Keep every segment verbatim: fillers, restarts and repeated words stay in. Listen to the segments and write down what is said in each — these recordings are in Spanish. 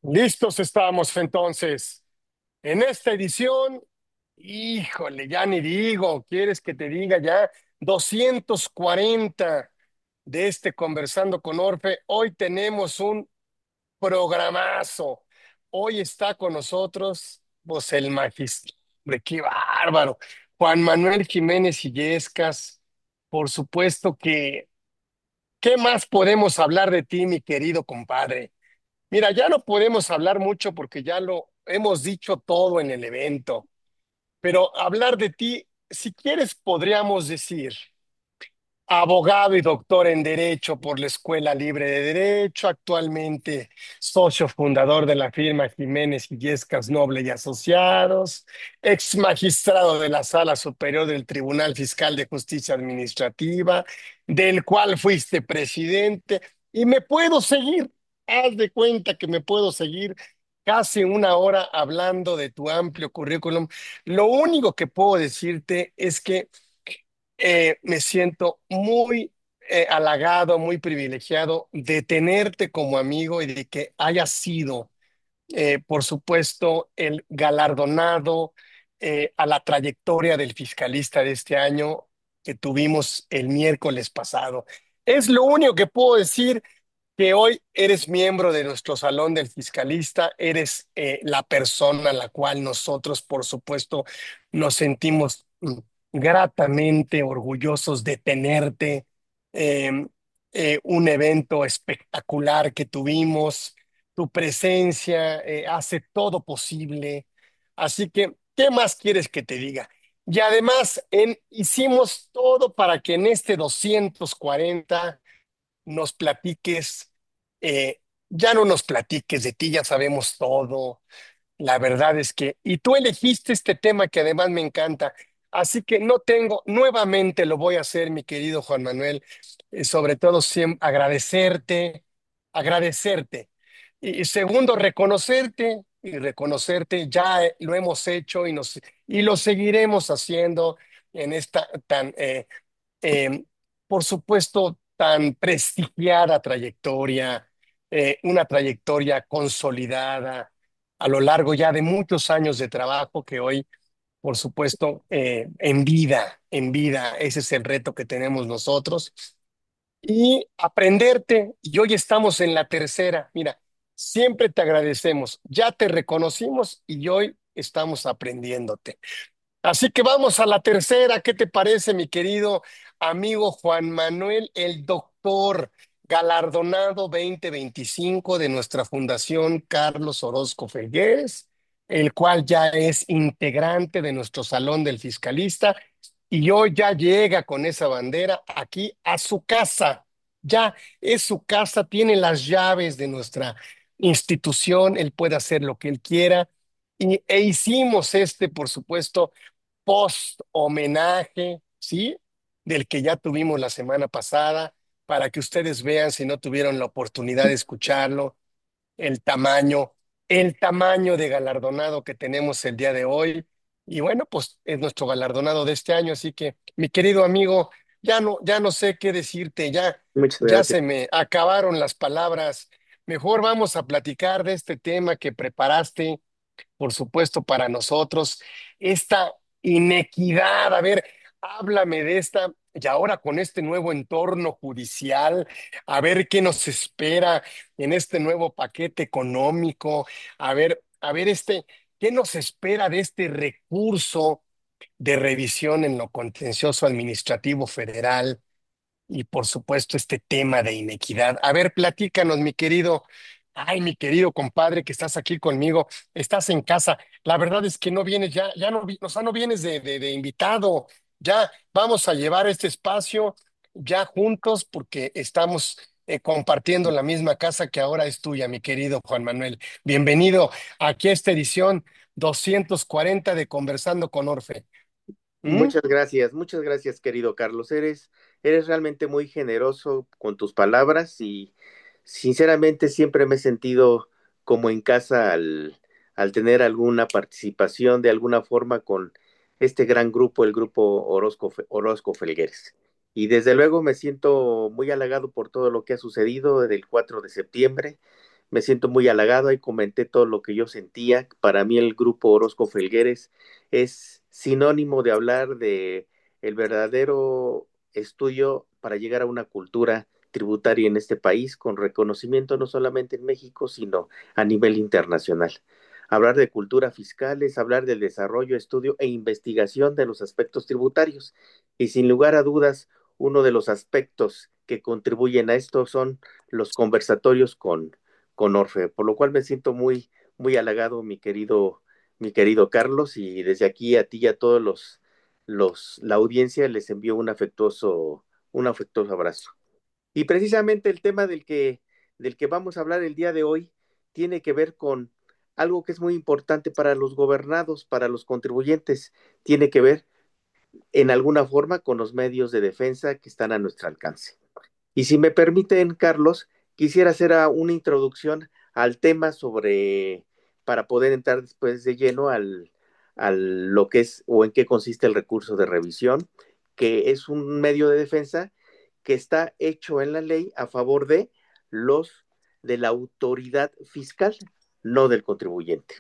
Listos estamos entonces. En esta edición, híjole, ya ni digo, ¿quieres que te diga ya? doscientos cuarenta de este Conversando con Orfe. Hoy tenemos un programazo. Hoy está con nosotros, pues el magistro. Hombre, qué bárbaro. Juan Manuel Jiménez Illescas. Por supuesto que, ¿qué más podemos hablar de ti, mi querido compadre? Mira, ya no podemos hablar mucho porque ya lo hemos dicho todo en el evento, pero hablar de ti, si quieres, podríamos decir abogado y doctor en Derecho por la Escuela Libre de Derecho, actualmente socio fundador de la firma Jiménez Illescas Noble y Asociados, ex magistrado de la Sala Superior del Tribunal Fiscal de Justicia Administrativa, del cual fuiste presidente, y me puedo seguir, haz de cuenta que me puedo seguir casi una hora hablando de tu amplio currículum. Lo único que puedo decirte es que eh, me siento muy eh, halagado, muy privilegiado de tenerte como amigo y de que hayas sido, eh, por supuesto, el galardonado eh, a la trayectoria del fiscalista de este año que tuvimos el miércoles pasado. Es lo único que puedo decir, que hoy eres miembro de nuestro Salón del Fiscalista, eres eh, la persona a la cual nosotros, por supuesto, nos sentimos mm, gratamente orgullosos de tenerte. Eh, eh, un evento espectacular que tuvimos, tu presencia eh, hace todo posible. Así que, ¿qué más quieres que te diga? Y además, en- hicimos todo para que en este doscientos cuarenta nos platiques, eh, ya no nos platiques de ti, ya sabemos todo. La verdad es que, y tú elegiste este tema que además me encanta, así que no tengo, nuevamente lo voy a hacer, mi querido Juan Manuel, eh, sobre todo siem- agradecerte, agradecerte. Y, y segundo, reconocerte y reconocerte, ya eh, lo hemos hecho y, nos, y lo seguiremos haciendo en esta tan eh, eh, por supuesto, tan prestigiada trayectoria, eh, una trayectoria consolidada a lo largo ya de muchos años de trabajo que hoy, por supuesto, eh, en vida, en vida, ese es el reto que tenemos nosotros. Y aprenderte, y hoy estamos en la tercera, mira, siempre te agradecemos, ya te reconocimos y hoy estamos aprendiéndote. Así que vamos a la tercera. ¿Qué te parece, mi querido amigo Juan Manuel, el doctor galardonado dos mil veinticinco de nuestra Fundación Carlos Orozco Felgués, el cual ya es integrante de nuestro Salón del Fiscalista y hoy ya llega con esa bandera aquí a su casa? Ya es su casa, tiene las llaves de nuestra institución, él puede hacer lo que él quiera. Y, e hicimos este, por supuesto, post homenaje, ¿sí? Del que ya tuvimos la semana pasada, para que ustedes vean, si no tuvieron la oportunidad de escucharlo, el tamaño, el tamaño de galardonado que tenemos el día de hoy. Y bueno, pues es nuestro galardonado de este año, así que, mi querido amigo, ya no, ya no sé qué decirte, ya, Muchas ya gracias. se me acabaron las palabras. Mejor vamos a platicar de este tema que preparaste, por supuesto, para nosotros, esta inequidad. A ver, háblame de esta, y ahora con este nuevo entorno judicial, a ver qué nos espera en este nuevo paquete económico, a ver, a ver este, qué nos espera de este recurso de revisión en lo contencioso administrativo federal y por supuesto este tema de inequidad. A ver, platícanos, mi querido, ay, mi querido compadre que estás aquí conmigo, estás en casa. La verdad es que no vienes ya, ya no, vi- o sea, no vienes de, de, de invitado. Ya vamos a llevar este espacio ya juntos porque estamos eh, compartiendo la misma casa que ahora es tuya, mi querido Juan Manuel. Bienvenido aquí a esta edición doscientos cuarenta de Conversando con Orfe. ¿Mm? Muchas gracias, muchas gracias, querido Carlos. Eres, eres realmente muy generoso con tus palabras y sinceramente siempre me he sentido como en casa al, al tener alguna participación de alguna forma con este gran grupo, el grupo Orozco, Fe- Orozco Felgueres. Y desde luego me siento muy halagado por todo lo que ha sucedido desde el cuatro de septiembre. me siento muy halagado y comenté todo lo que yo sentía. Para mí el grupo Orozco Felgueres es sinónimo de hablar de el verdadero estudio para llegar a una cultura tributaria en este país con reconocimiento no solamente en México, sino a nivel internacional. Hablar de cultura fiscal es hablar del desarrollo, estudio e investigación de los aspectos tributarios. Y sin lugar a dudas, uno de los aspectos que contribuyen a esto son los conversatorios con, con Orfe, por lo cual me siento muy, muy halagado, mi querido, mi querido Carlos, y desde aquí a ti y a todos los, los, la audiencia les envío un afectuoso, un afectuoso abrazo. Y precisamente el tema del que, del que vamos a hablar el día de hoy tiene que ver con algo que es muy importante para los gobernados, para los contribuyentes, tiene que ver en alguna forma con los medios de defensa que están a nuestro alcance. Y si me permiten, Carlos, quisiera hacer una introducción al tema sobre, para poder entrar después de lleno al, al lo que es o en qué consiste el recurso de revisión, que es un medio de defensa que está hecho en la ley a favor de los de la autoridad fiscal, no del contribuyente.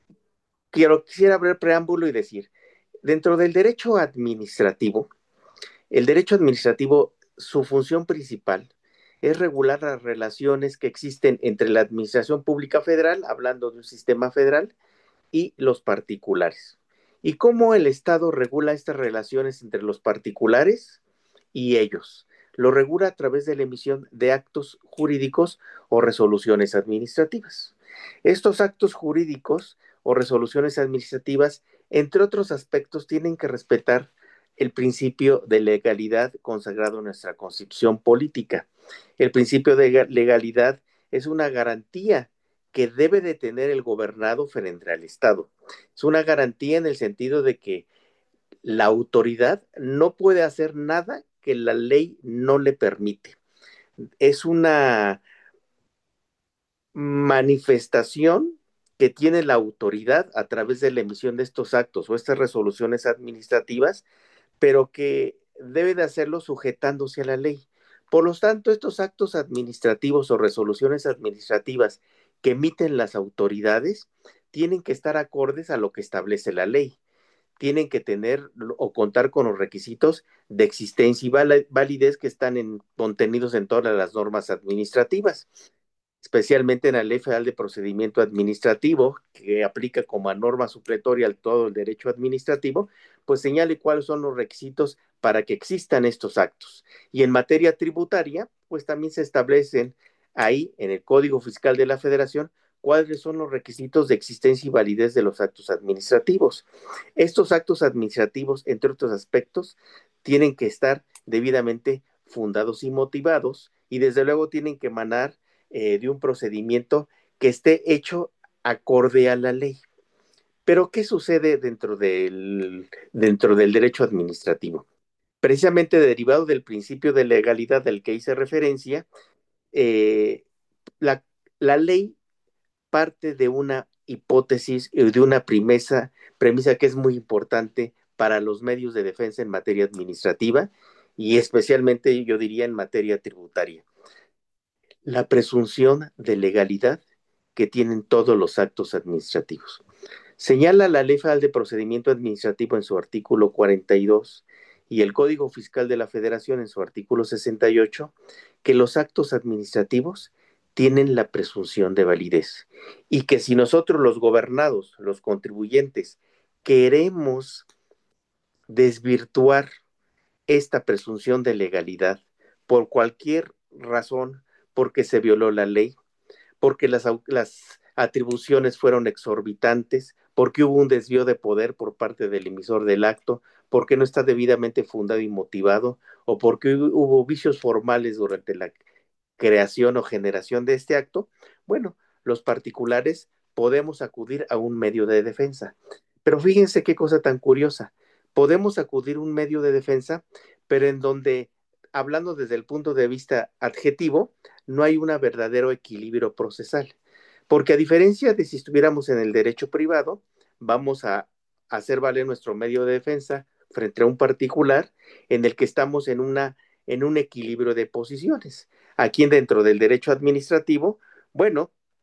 Quiero, quisiera abrir preámbulo y decir, dentro del derecho administrativo, el derecho administrativo, su función principal es regular las relaciones que existen entre la Administración Pública Federal, hablando de un sistema federal, y los particulares. ¿Y cómo el Estado regula estas relaciones entre los particulares y ellos? Lo regula a través de la emisión de actos jurídicos o resoluciones administrativas. Estos actos jurídicos o resoluciones administrativas, entre otros aspectos, tienen que respetar el principio de legalidad consagrado en nuestra Constitución política. El principio de legalidad es una garantía que debe de tener el gobernado frente al Estado. Es una garantía en el sentido de que la autoridad no puede hacer nada que la ley no le permite. Es una manifestación que tiene la autoridad a través de la emisión de estos actos o estas resoluciones administrativas, pero que debe de hacerlo sujetándose a la ley. Por lo tanto, estos actos administrativos o resoluciones administrativas que emiten las autoridades tienen que estar acordes a lo que establece la ley. Tienen que tener o contar con los requisitos de existencia y validez que están en, contenidos en todas las normas administrativas, especialmente en la Ley Federal de Procedimiento Administrativo, que aplica como a norma supletoria al todo el derecho administrativo, pues señale cuáles son los requisitos para que existan estos actos. Y en materia tributaria, pues también se establecen ahí en el Código Fiscal de la Federación cuáles son los requisitos de existencia y validez de los actos administrativos. Estos actos administrativos, entre otros aspectos, tienen que estar debidamente fundados y motivados y desde luego tienen que emanar eh, de un procedimiento que esté hecho acorde a la ley. Pero, ¿qué sucede dentro del, dentro del derecho administrativo? Precisamente derivado del principio de legalidad al que hice referencia, eh, la, la ley parte de una hipótesis y de una premisa, premisa que es muy importante para los medios de defensa en materia administrativa y especialmente yo diría en materia tributaria. La presunción de legalidad que tienen todos los actos administrativos. Señala la Ley Federal de Procedimiento Administrativo en su artículo cuarenta y dos y el Código Fiscal de la Federación en su artículo sesenta y ocho que los actos administrativos tienen la presunción de validez y que si nosotros los gobernados, los contribuyentes, queremos desvirtuar esta presunción de legalidad por cualquier razón, porque se violó la ley, porque las, las atribuciones fueron exorbitantes, porque hubo un desvío de poder por parte del emisor del acto, porque no está debidamente fundado y motivado, o porque hubo vicios formales durante la creación o generación de este acto, bueno, los particulares podemos acudir a un medio de defensa. Pero fíjense qué cosa tan curiosa. Podemos acudir a un medio de defensa, pero en donde, hablando desde el punto de vista adjetivo, no hay un verdadero equilibrio procesal. Porque a diferencia de si estuviéramos en el derecho privado, vamos a hacer valer nuestro medio de defensa frente a un particular en el que estamos en, una, en un equilibrio de posiciones. Aquí dentro del derecho administrativo, bueno,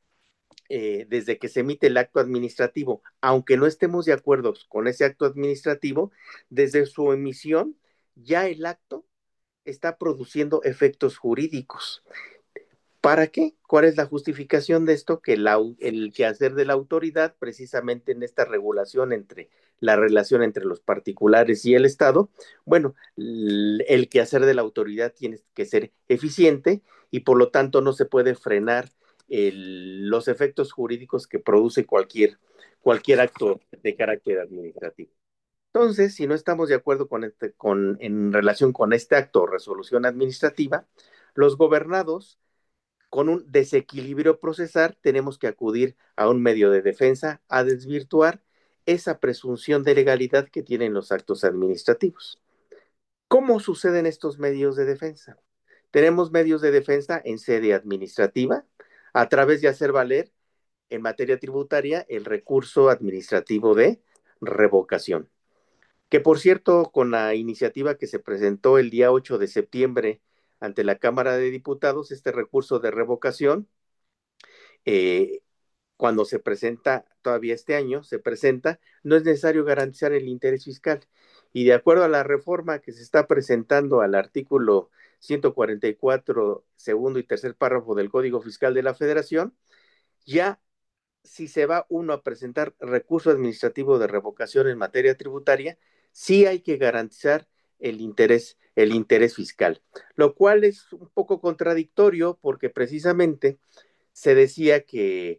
eh, desde que se emite el acto administrativo, aunque no estemos de acuerdo con ese acto administrativo, desde su emisión ya el acto está produciendo efectos jurídicos. ¿Para qué? ¿Cuál es la justificación de esto? Que la, el quehacer de la autoridad, precisamente en esta regulación entre la relación entre los particulares y el Estado, bueno, el quehacer de la autoridad tiene que ser eficiente y por lo tanto no se puede frenar el, los efectos jurídicos que produce cualquier, cualquier acto de carácter administrativo. Entonces, si no estamos de acuerdo con este, con, en relación con este acto o resolución administrativa, los gobernados con un desequilibrio procesal, tenemos que acudir a un medio de defensa a desvirtuar esa presunción de legalidad que tienen los actos administrativos. ¿Cómo suceden estos medios de defensa? Tenemos medios de defensa en sede administrativa, a través de hacer valer en materia tributaria el recurso administrativo de revocación. Que por cierto, con la iniciativa que se presentó el día ocho de septiembre ante la Cámara de Diputados, este recurso de revocación eh, cuando se presenta, todavía este año, se presenta, no es necesario garantizar el interés fiscal. Y de acuerdo a la reforma que se está presentando al artículo ciento cuarenta y cuatro, segundo y tercer párrafo del Código Fiscal de la Federación, ya si se va uno a presentar recurso administrativo de revocación en materia tributaria, sí hay que garantizar el interés, el interés fiscal, lo cual es un poco contradictorio porque precisamente se decía que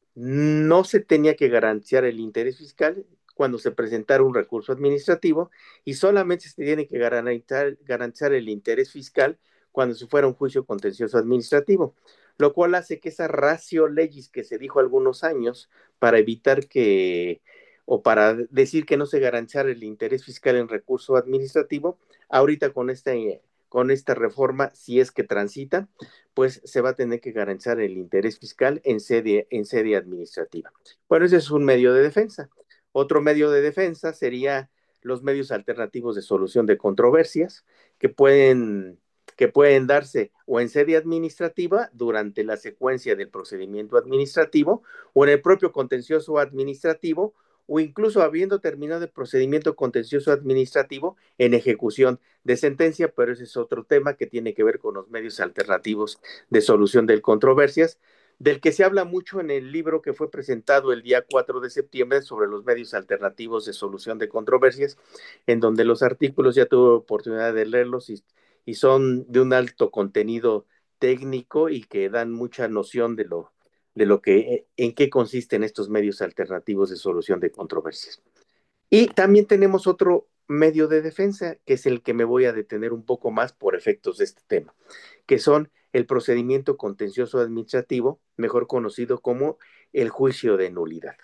no se tenía que garantizar el interés fiscal cuando se presentara un recurso administrativo y solamente se tiene que garantizar, garantizar el interés fiscal cuando se fuera un juicio contencioso administrativo, lo cual hace que esa ratio legis que se dijo algunos años para evitar que o para decir que no se garantizara el interés fiscal en recurso administrativo, ahorita con esta, con esta reforma, si es que transita, pues se va a tener que garantizar el interés fiscal en sede, en sede administrativa. Bueno, ese es un medio de defensa. Otro medio de defensa sería los medios alternativos de solución de controversias que pueden, que pueden darse o en sede administrativa durante la secuencia del procedimiento administrativo o en el propio contencioso administrativo o incluso habiendo terminado el procedimiento contencioso administrativo en ejecución de sentencia, pero ese es otro tema que tiene que ver con los medios alternativos de solución de controversias, del que se habla mucho en el libro que fue presentado el día cuatro de septiembre sobre los medios alternativos de solución de controversias, en donde los artículos ya tuve oportunidad de leerlos y, y son de un alto contenido técnico y que dan mucha noción de lo, de lo que, en qué consisten estos medios alternativos de solución de controversias. Y también tenemos otro medio de defensa, que es el que me voy a detener un poco más por efectos de este tema, que son el procedimiento contencioso administrativo, mejor conocido como el juicio de nulidad.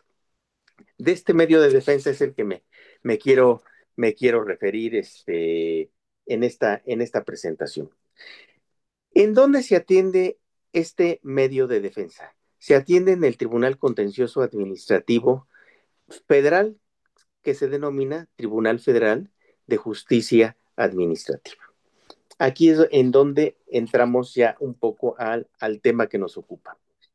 De este medio de defensa es el que me, me, quiero, me quiero referir este, en, esta, en esta presentación. ¿En dónde se atiende este medio de defensa? Se atiende en el Tribunal Contencioso Administrativo Federal, que se denomina Tribunal Federal de Justicia Administrativa. Aquí es en donde entramos ya un poco al, al tema que nos ocupa.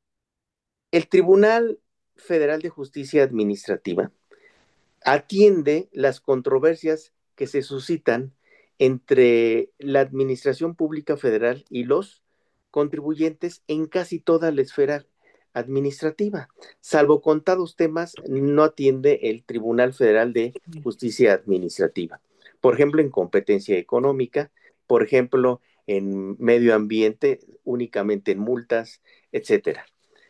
El Tribunal Federal de Justicia Administrativa atiende las controversias que se suscitan entre la Administración Pública Federal y los contribuyentes en casi toda la esfera administrativa. Salvo contados temas, no atiende el Tribunal Federal de Justicia Administrativa. Por ejemplo, en competencia económica, por ejemplo, en medio ambiente, únicamente en multas, etcétera.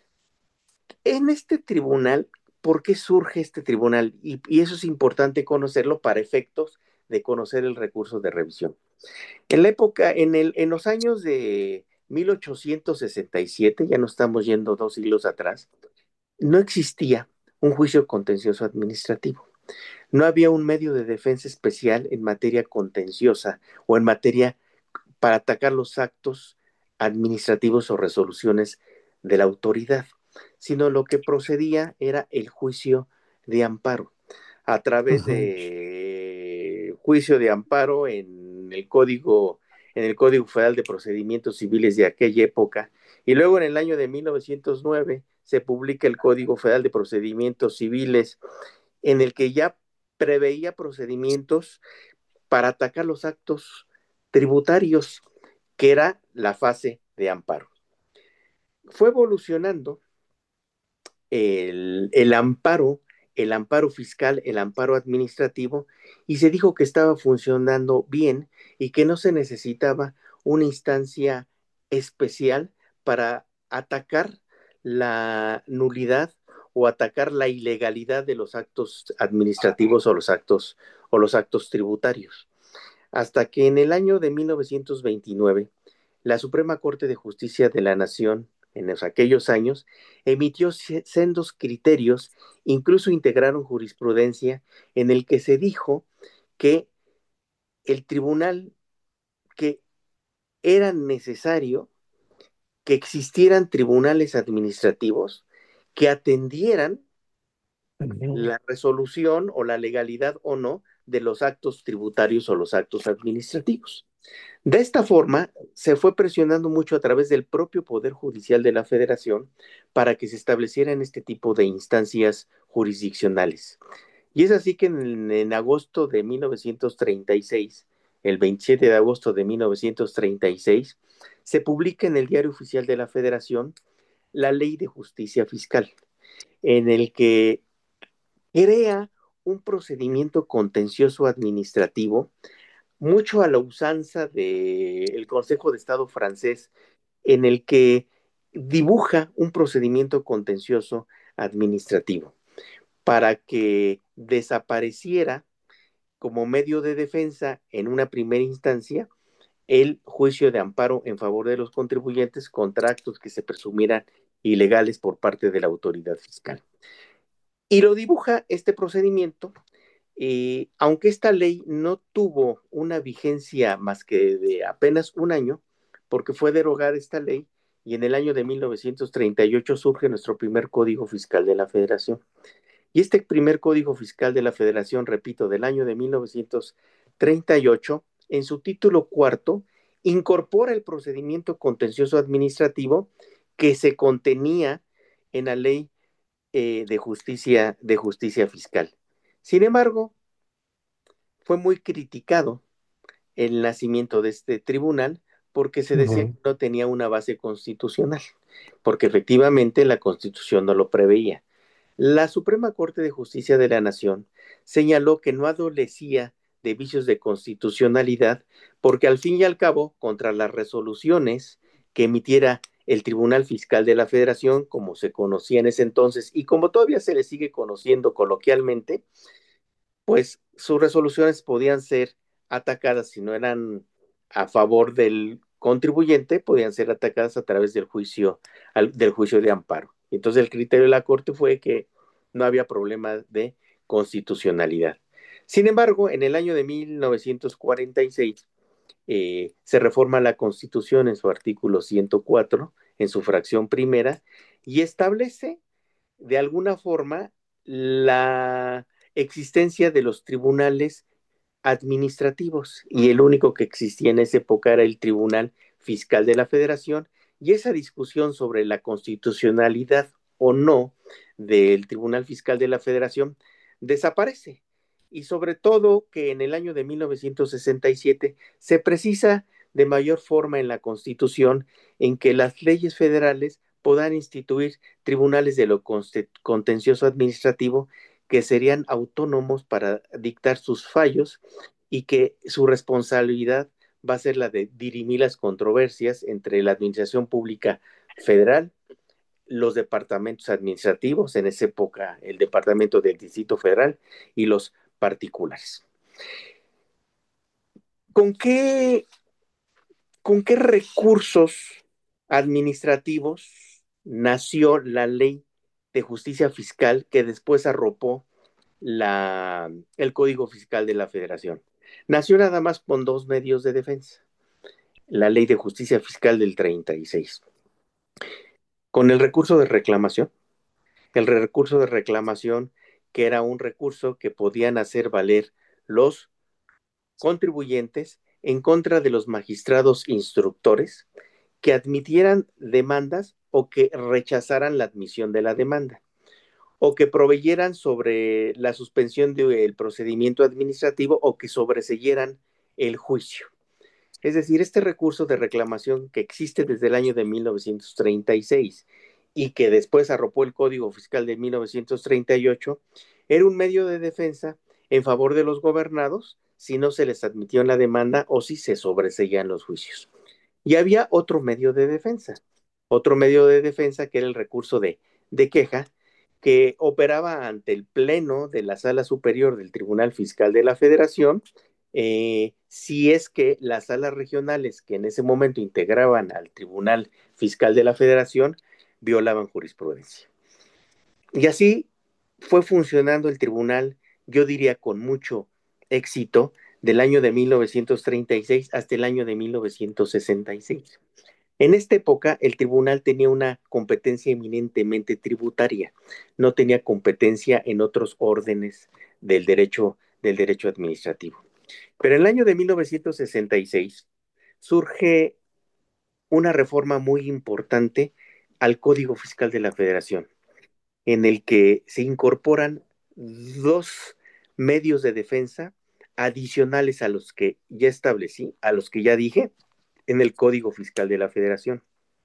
En este tribunal, ¿por qué surge este tribunal? Y, y eso es importante conocerlo para efectos de conocer el recurso de revisión. En la época, en, el, en los años de mil ochocientos sesenta y siete, ya no estamos yendo dos siglos atrás, no existía un juicio contencioso administrativo. No había un medio de defensa especial en materia contenciosa o en materia para atacar los actos administrativos o resoluciones de la autoridad, sino lo que procedía era el juicio de amparo a través Ujú. de juicio de amparo en el código en el Código Federal de Procedimientos Civiles de aquella época y luego en el año de mil novecientos nueve se publica el Código Federal de Procedimientos Civiles, en el que ya preveía procedimientos para atacar los actos tributarios, que era la fase de amparo. Fue evolucionando el, el amparo, el amparo fiscal, el amparo administrativo, y se dijo que estaba funcionando bien y que no se necesitaba una instancia especial para atacar la nulidad o atacar la ilegalidad de los actos administrativos o los actos o los actos tributarios. Hasta que en el año de mil novecientos veintinueve, la Suprema Corte de Justicia de la Nación, en aquellos años, emitió sendos criterios, incluso integraron jurisprudencia, en el que se dijo que el tribunal, que era necesario que existieran tribunales administrativos que atendieran Ujú. la resolución o la legalidad o no de los actos tributarios o los actos administrativos. De esta forma, se fue presionando mucho a través del propio Poder Judicial de la Federación para que se establecieran este tipo de instancias jurisdiccionales. Y es así que en, en agosto de mil novecientos treinta y seis, el veintisiete de agosto de mil novecientos treinta y seis, se publica en el Diario Oficial de la Federación la Ley de Justicia Fiscal, en el que crea un procedimiento contencioso administrativo mucho a la usanza del Consejo de Estado francés, en el que dibuja un procedimiento contencioso administrativo para que desapareciera como medio de defensa en una primera instancia el juicio de amparo en favor de los contribuyentes contra actos que se presumieran ilegales por parte de la autoridad fiscal. Y lo dibuja este procedimiento, eh, aunque esta ley no tuvo una vigencia más que de apenas un año, porque fue derogada esta ley y en el año de mil novecientos treinta y ocho surge nuestro primer Código Fiscal de la Federación. Y este primer Código Fiscal de la Federación, repito, del año de mil novecientos treinta y ocho, en su título cuarto, incorpora el procedimiento contencioso administrativo que se contenía en la ley eh, de justicia, de justicia fiscal. Sin embargo, fue muy criticado el nacimiento de este tribunal porque se decía que Ujú. no tenía una base constitucional, porque efectivamente la Constitución no lo preveía. La Suprema Corte de Justicia de la Nación señaló que no adolecía de vicios de constitucionalidad porque al fin y al cabo, contra las resoluciones que emitiera el Tribunal Fiscal de la Federación, como se conocía en ese entonces y como todavía se le sigue conociendo coloquialmente, pues sus resoluciones podían ser atacadas si no eran a favor del contribuyente, podían ser atacadas a través del juicio, al, del juicio de amparo. Entonces el criterio de la Corte fue que no había problema de constitucionalidad. Sin embargo, en el año de mil novecientos cuarenta y seis eh, se reforma la Constitución en su artículo ciento cuatro, en su fracción primera, y establece de alguna forma la existencia de los tribunales administrativos y el único que existía en esa época era el Tribunal Fiscal de la Federación y esa discusión sobre la constitucionalidad o no del Tribunal Fiscal de la Federación desaparece y sobre todo que en el año de mil novecientos sesenta y siete se precisa de mayor forma en la Constitución en que las leyes federales puedan instituir tribunales de lo contencioso administrativo que serían autónomos para dictar sus fallos y que su responsabilidad va a ser la de dirimir las controversias entre la administración pública federal, los departamentos administrativos, en esa época el departamento del Distrito Federal y los particulares. ¿Con qué, con qué recursos administrativos nació la ley de justicia fiscal que después arropó la, el Código Fiscal de la Federación? Nació nada más con dos medios de defensa. La Ley de Justicia Fiscal del treinta y seis. Con el recurso de reclamación, el recurso de reclamación que era un recurso que podían hacer valer los contribuyentes en contra de los magistrados instructores que admitieran demandas o que rechazaran la admisión de la demanda, o que proveyeran sobre la suspensión del procedimiento administrativo o que sobreseyeran el juicio. Es decir, este recurso de reclamación que existe desde el año de mil novecientos treinta y seis y que después arropó el Código Fiscal de mil novecientos treinta y ocho, era un medio de defensa en favor de los gobernados si no se les admitió en la demanda o si se sobreseían los juicios. Y había otro medio de defensa, otro medio de defensa que era el recurso de, de queja, que operaba ante el Pleno de la Sala Superior del Tribunal Fiscal de la Federación, eh, si es que las salas regionales que en ese momento integraban al Tribunal Fiscal de la Federación violaban jurisprudencia. Y así fue funcionando el tribunal, yo diría con mucho éxito, del año de mil novecientos treinta y seis hasta el año de mil novecientos sesenta y seis. En esta época, el tribunal tenía una competencia eminentemente tributaria, no tenía competencia en otros órdenes del derecho, del derecho administrativo. Pero en el año de mil novecientos sesenta y seis surge una reforma muy importante al Código Fiscal de la Federación, en el que se incorporan dos medios de defensa adicionales a los que ya establecí, a los que ya dije en el Código Fiscal de la Federación.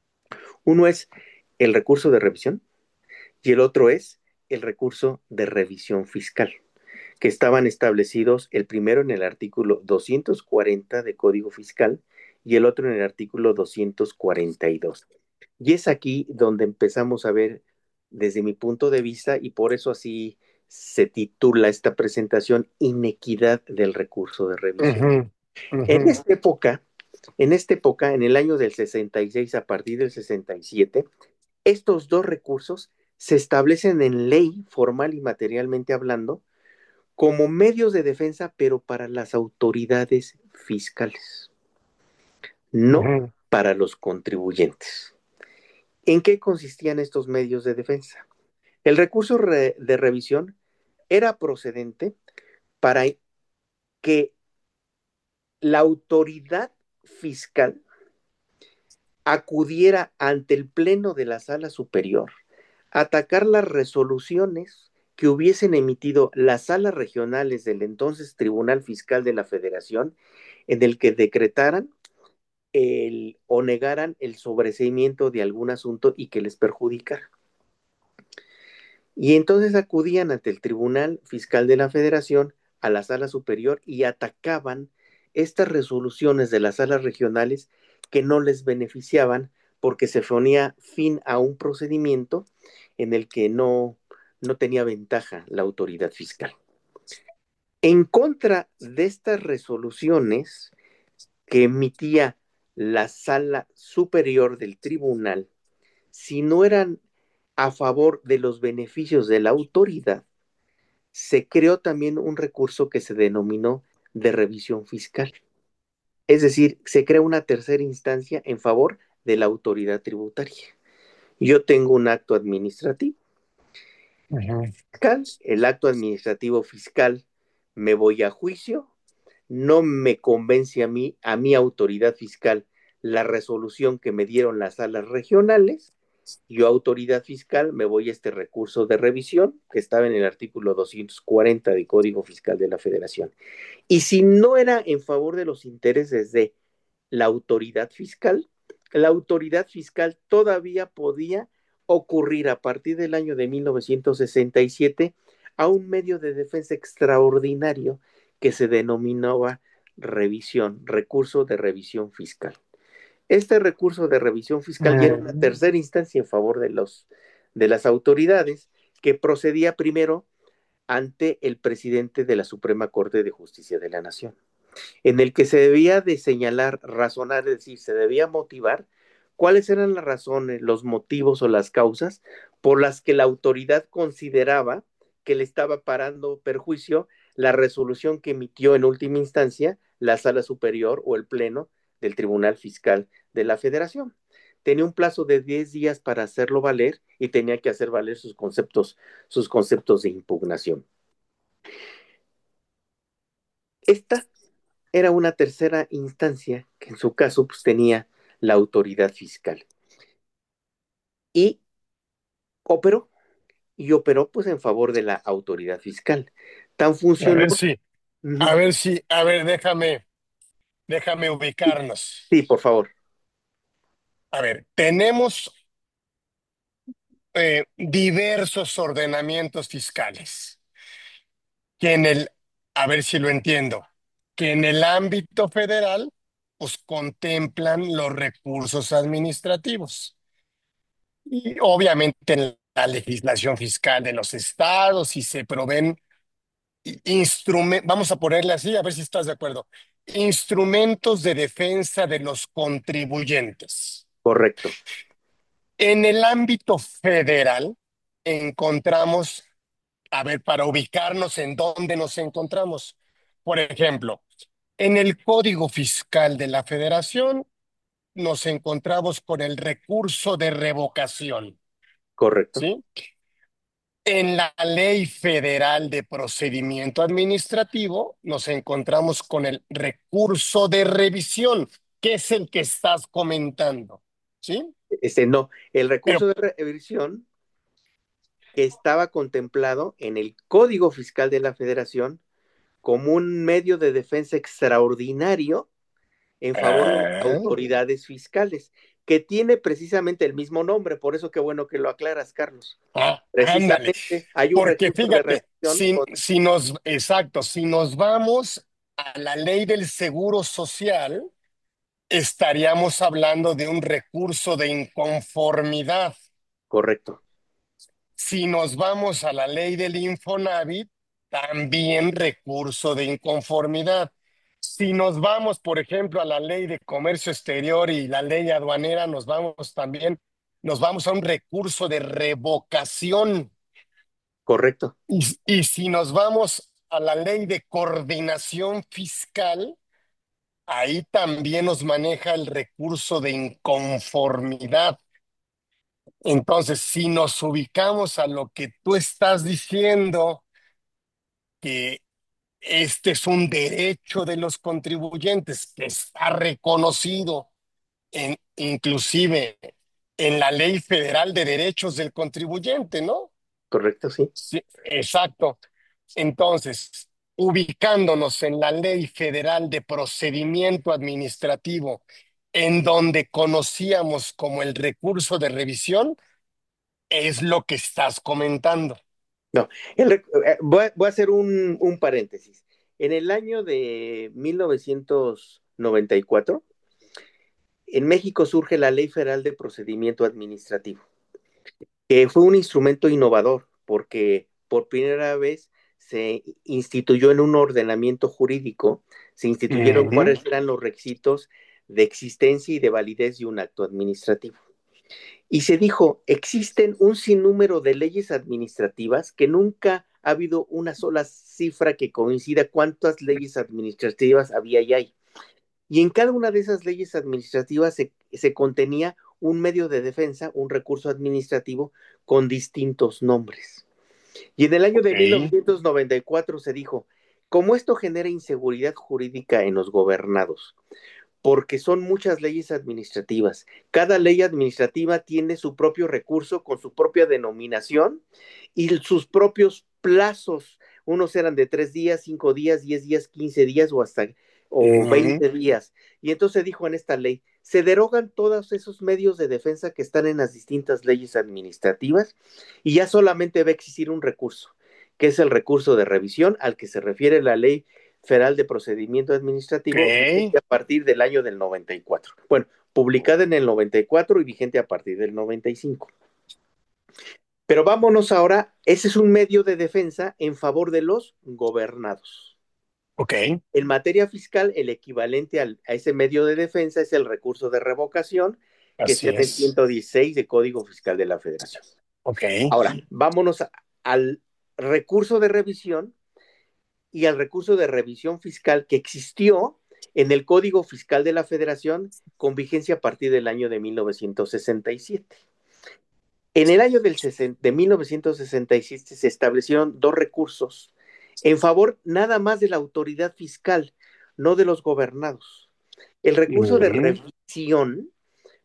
Uno es el recurso de revisión y el otro es el recurso de revisión fiscal, que estaban establecidos el primero en el artículo doscientos cuarenta de Código Fiscal y el otro en el artículo doscientos cuarenta y dos. Y es aquí donde empezamos a ver, desde mi punto de vista, y por eso así se titula esta presentación, Inequidad del recurso de revisión. Ujú, En ujú, esta época, en esta época, en el año del sesenta y seis a partir del sesenta y siete, estos dos recursos se establecen en ley, formal y materialmente hablando, como medios de defensa, pero para las autoridades fiscales, no ujú, para los contribuyentes. ¿En qué consistían estos medios de defensa? El recurso re de revisión era procedente para que la autoridad fiscal acudiera ante el Pleno de la Sala Superior a atacar las resoluciones que hubiesen emitido las salas regionales del entonces Tribunal Fiscal de la Federación, en el que decretaran el, o negaran el sobreseimiento de algún asunto y que les perjudicara. Y entonces acudían ante el Tribunal Fiscal de la Federación, a la Sala Superior, y atacaban estas resoluciones de las salas regionales que no les beneficiaban porque se ponía fin a un procedimiento en el que no, no tenía ventaja la autoridad fiscal. En contra de estas resoluciones que emitía la Sala Superior del Tribunal, si no eran a favor de los beneficios de la autoridad, se creó también un recurso que se denominó de revisión fiscal. Es decir, se crea una tercera instancia en favor de la autoridad tributaria. Yo tengo un acto administrativo ujú, fiscal, el acto administrativo fiscal, me voy a juicio, no me convence a mí, a mi autoridad fiscal, la resolución que me dieron las salas regionales. Yo, autoridad fiscal, me voy a este recurso de revisión que estaba en el artículo doscientos cuarenta del Código Fiscal de la Federación. Y si no era en favor de los intereses de la autoridad fiscal, la autoridad fiscal todavía podía ocurrir a partir del año de mil novecientos sesenta y siete a un medio de defensa extraordinario que se denominaba revisión, recurso de revisión fiscal. Este recurso de revisión fiscal ya era una ujú, tercera instancia en favor de, los, de las autoridades que procedía primero ante el presidente de la Suprema Corte de Justicia de la Nación, en el que se debía de señalar, razonar, es decir, se debía motivar cuáles eran las razones, los motivos o las causas por las que la autoridad consideraba que le estaba parando perjuicio la resolución que emitió en última instancia la Sala Superior o el Pleno del Tribunal Fiscal de la Federación. Tenía un plazo de diez días para hacerlo valer y tenía que hacer valer sus conceptos, sus conceptos de impugnación. Esta era una tercera instancia que en su caso pues, tenía la autoridad fiscal. Y operó, y operó pues en favor de la autoridad fiscal. Tan A funcionó. ver si, a Ujú. ver si, a ver, déjame, déjame ubicarnos. Sí, por favor, A ver, tenemos eh, diversos ordenamientos fiscales que en el, a ver si lo entiendo, que en el ámbito federal, pues contemplan los recursos administrativos. Y obviamente en la legislación fiscal de los estados y se proveen instrumentos, vamos a ponerle así, a ver si estás de acuerdo, instrumentos de defensa de los contribuyentes. correcto, En el ámbito federal encontramos, a ver, para ubicarnos en dónde nos encontramos. Por ejemplo, en el Código Fiscal de la Federación nos encontramos con el recurso de revocación, correcto. ¿sí? En la Ley Federal de Procedimiento Administrativo nos encontramos con el recurso de revisión, que es el que estás comentando, ¿sí? Este, no, el Pero, recurso de revisión que estaba contemplado en el Código Fiscal de la Federación como un medio de defensa extraordinario en favor de las ah, autoridades fiscales, que tiene precisamente el mismo nombre, por eso qué bueno que lo aclaras, Carlos. ah, ándale, Precisamente hay un porque recurso de fíjate, revisión si, con- si nos, exacto, si nos vamos a la ley del Seguro Social, estaríamos hablando de un recurso de inconformidad. correcto, Si nos vamos a la ley del Infonavit, también recurso de inconformidad. Si nos vamos, por ejemplo, a la ley de comercio exterior y la ley aduanera, nos vamos también, nos vamos a un recurso de revocación. correcto, Y, y si nos vamos a la ley de coordinación fiscal, ahí también nos maneja el recurso de inconformidad. Entonces, si nos ubicamos a lo que tú estás diciendo, que este es un derecho de los contribuyentes que está reconocido en, inclusive en la Ley Federal de Derechos del Contribuyente, ¿no? correcto, sí. Sí, exacto. Entonces, ubicándonos en la Ley Federal de Procedimiento Administrativo, en donde conocíamos como el recurso de revisión, es lo que estás comentando. No, el rec- eh, voy, a, voy a hacer un, un paréntesis. En el año de mil novecientos noventa y cuatro, en México surge la Ley Federal de Procedimiento Administrativo, que fue un instrumento innovador porque por primera vez se instituyó en un ordenamiento jurídico, se instituyeron Ujú. cuáles eran los requisitos de existencia y de validez de un acto administrativo. Y se dijo, existen un sinnúmero de leyes administrativas que nunca ha habido una sola cifra que coincida cuántas leyes administrativas había y hay. Y en cada una de esas leyes administrativas se, se contenía un medio de defensa, un recurso administrativo con distintos nombres. Y en el año Ok. de mil novecientos noventa y cuatro se dijo, como esto genera inseguridad jurídica en los gobernados, porque son muchas leyes administrativas. Cada ley administrativa tiene su propio recurso con su propia denominación y sus propios plazos. Unos eran de tres días, cinco días, diez días, quince días o hasta o Ujú. veinte días. Y entonces dijo en esta ley, se derogan todos esos medios de defensa que están en las distintas leyes administrativas y ya solamente va a existir un recurso, que es el recurso de revisión al que se refiere la ley Federal de Procedimiento Administrativo, vigente Ok. a partir del año del noventa y cuatro. Bueno, publicada en el noventa y cuatro y vigente a partir del noventa y cinco. Pero vámonos ahora, ese es un medio de defensa en favor de los gobernados. Ok. En materia fiscal, el equivalente al, a ese medio de defensa es el recurso de revocación, que está Así en el es. ciento dieciséis de Código Fiscal de la Federación. Ok. Ahora, vámonos a, al recurso de revisión y al recurso de revisión fiscal que existió en el Código Fiscal de la Federación con vigencia a partir del año de mil novecientos sesenta y siete. En el año del de mil novecientos sesenta y siete se establecieron dos recursos en favor nada más de la autoridad fiscal, no de los gobernados. El recurso de Ujú. revisión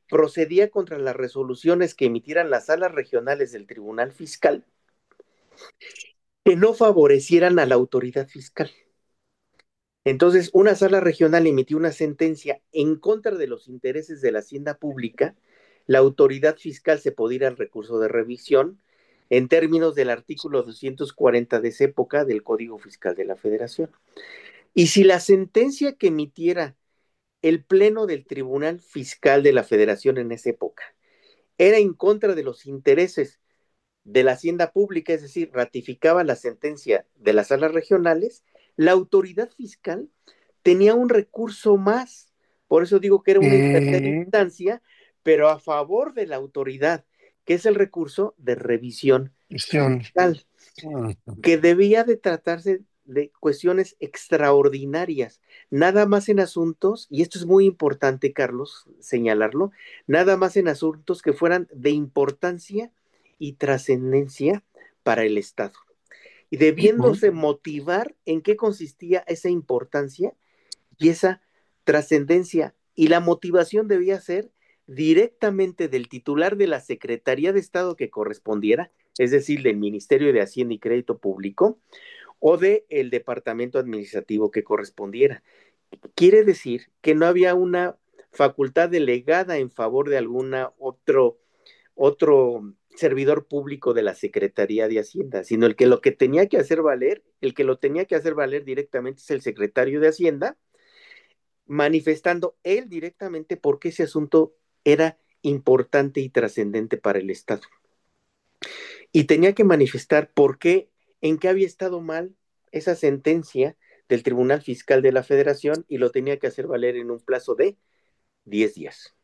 procedía contra las resoluciones que emitieran las salas regionales del Tribunal Fiscal que no favorecieran a la autoridad fiscal. Entonces, una sala regional emitió una sentencia en contra de los intereses de la hacienda pública. La autoridad fiscal se podía ir al recurso de revisión en términos del artículo doscientos cuarenta de esa época del Código Fiscal de la Federación. Y si la sentencia que emitiera el Pleno del Tribunal Fiscal de la Federación en esa época era en contra de los intereses de la hacienda pública, es decir, ratificaba la sentencia de las salas regionales, la autoridad fiscal tenía un recurso más. Por eso digo que era una tercera ¿Qué? instancia, pero a favor de la autoridad, que es el recurso de revisión Cuestión. fiscal, Ujú. que debía de tratarse de cuestiones extraordinarias, nada más en asuntos, y esto es muy importante, Carlos, señalarlo, nada más en asuntos que fueran de importancia y trascendencia para el Estado. Y Ujú. debiéndose motivar en qué consistía esa importancia y esa trascendencia. Y la motivación debía ser directamente del titular de la Secretaría de Estado que correspondiera, es decir, del Ministerio de Hacienda y Crédito Público, o del departamento administrativo que correspondiera. Quiere decir que no había una facultad delegada en favor de alguna otro, otro servidor público de la Secretaría de Hacienda, sino el que lo que tenía que hacer valer, el que lo tenía que hacer valer directamente es el secretario de Hacienda, manifestando él directamente por qué ese asunto era importante y trascendente para el Estado. Y tenía que manifestar por qué, en qué había estado mal esa sentencia del Tribunal Fiscal de la Federación y lo tenía que hacer valer en un plazo de diez días.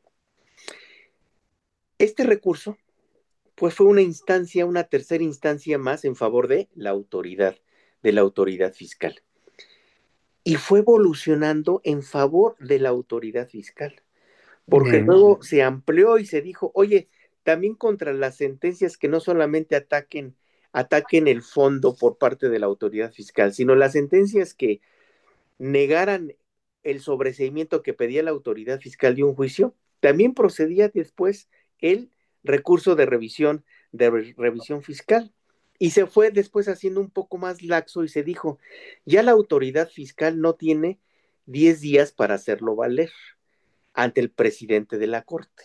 Este recurso, pues fue una instancia, una tercera instancia más en favor de la autoridad, de la autoridad fiscal. Y fue evolucionando en favor de la autoridad fiscal, porque Bien. luego se amplió y se dijo, oye, también contra las sentencias que no solamente ataquen, ataquen el fondo por parte de la autoridad fiscal, sino las sentencias que negaran el sobreseimiento que pedía la autoridad fiscal de un juicio, también procedía después el recurso de revisión, de re revisión fiscal. Y se fue después haciendo un poco más laxo y se dijo, ya la autoridad fiscal no tiene diez días para hacerlo valer ante el presidente de la Corte,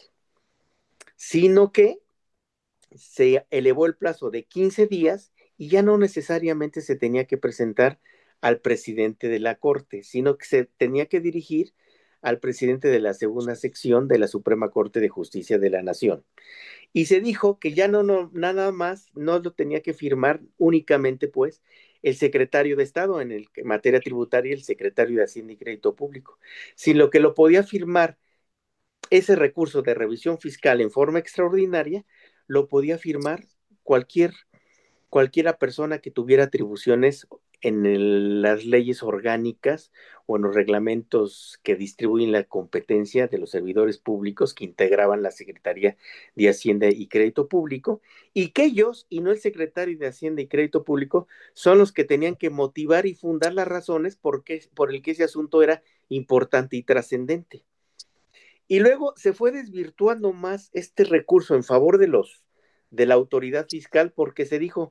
sino que se elevó el plazo de quince días y ya no necesariamente se tenía que presentar al presidente de la Corte, sino que se tenía que dirigir al presidente de la segunda sección de la Suprema Corte de Justicia de la Nación. Y se dijo que ya no, no nada más, no lo tenía que firmar únicamente, pues, el secretario de Estado en, el, en materia tributaria, el secretario de Hacienda y Crédito Público, sino que lo podía firmar ese recurso de revisión fiscal en forma extraordinaria, lo podía firmar cualquier, cualquiera persona que tuviera atribuciones en el, las leyes orgánicas o en los reglamentos que distribuyen la competencia de los servidores públicos que integraban la Secretaría de Hacienda y Crédito Público, y que ellos, y no el secretario de Hacienda y Crédito Público, son los que tenían que motivar y fundar las razones por, qué, por el que ese asunto era importante y trascendente. Y luego se fue desvirtuando más este recurso en favor de los de la autoridad fiscal porque se dijo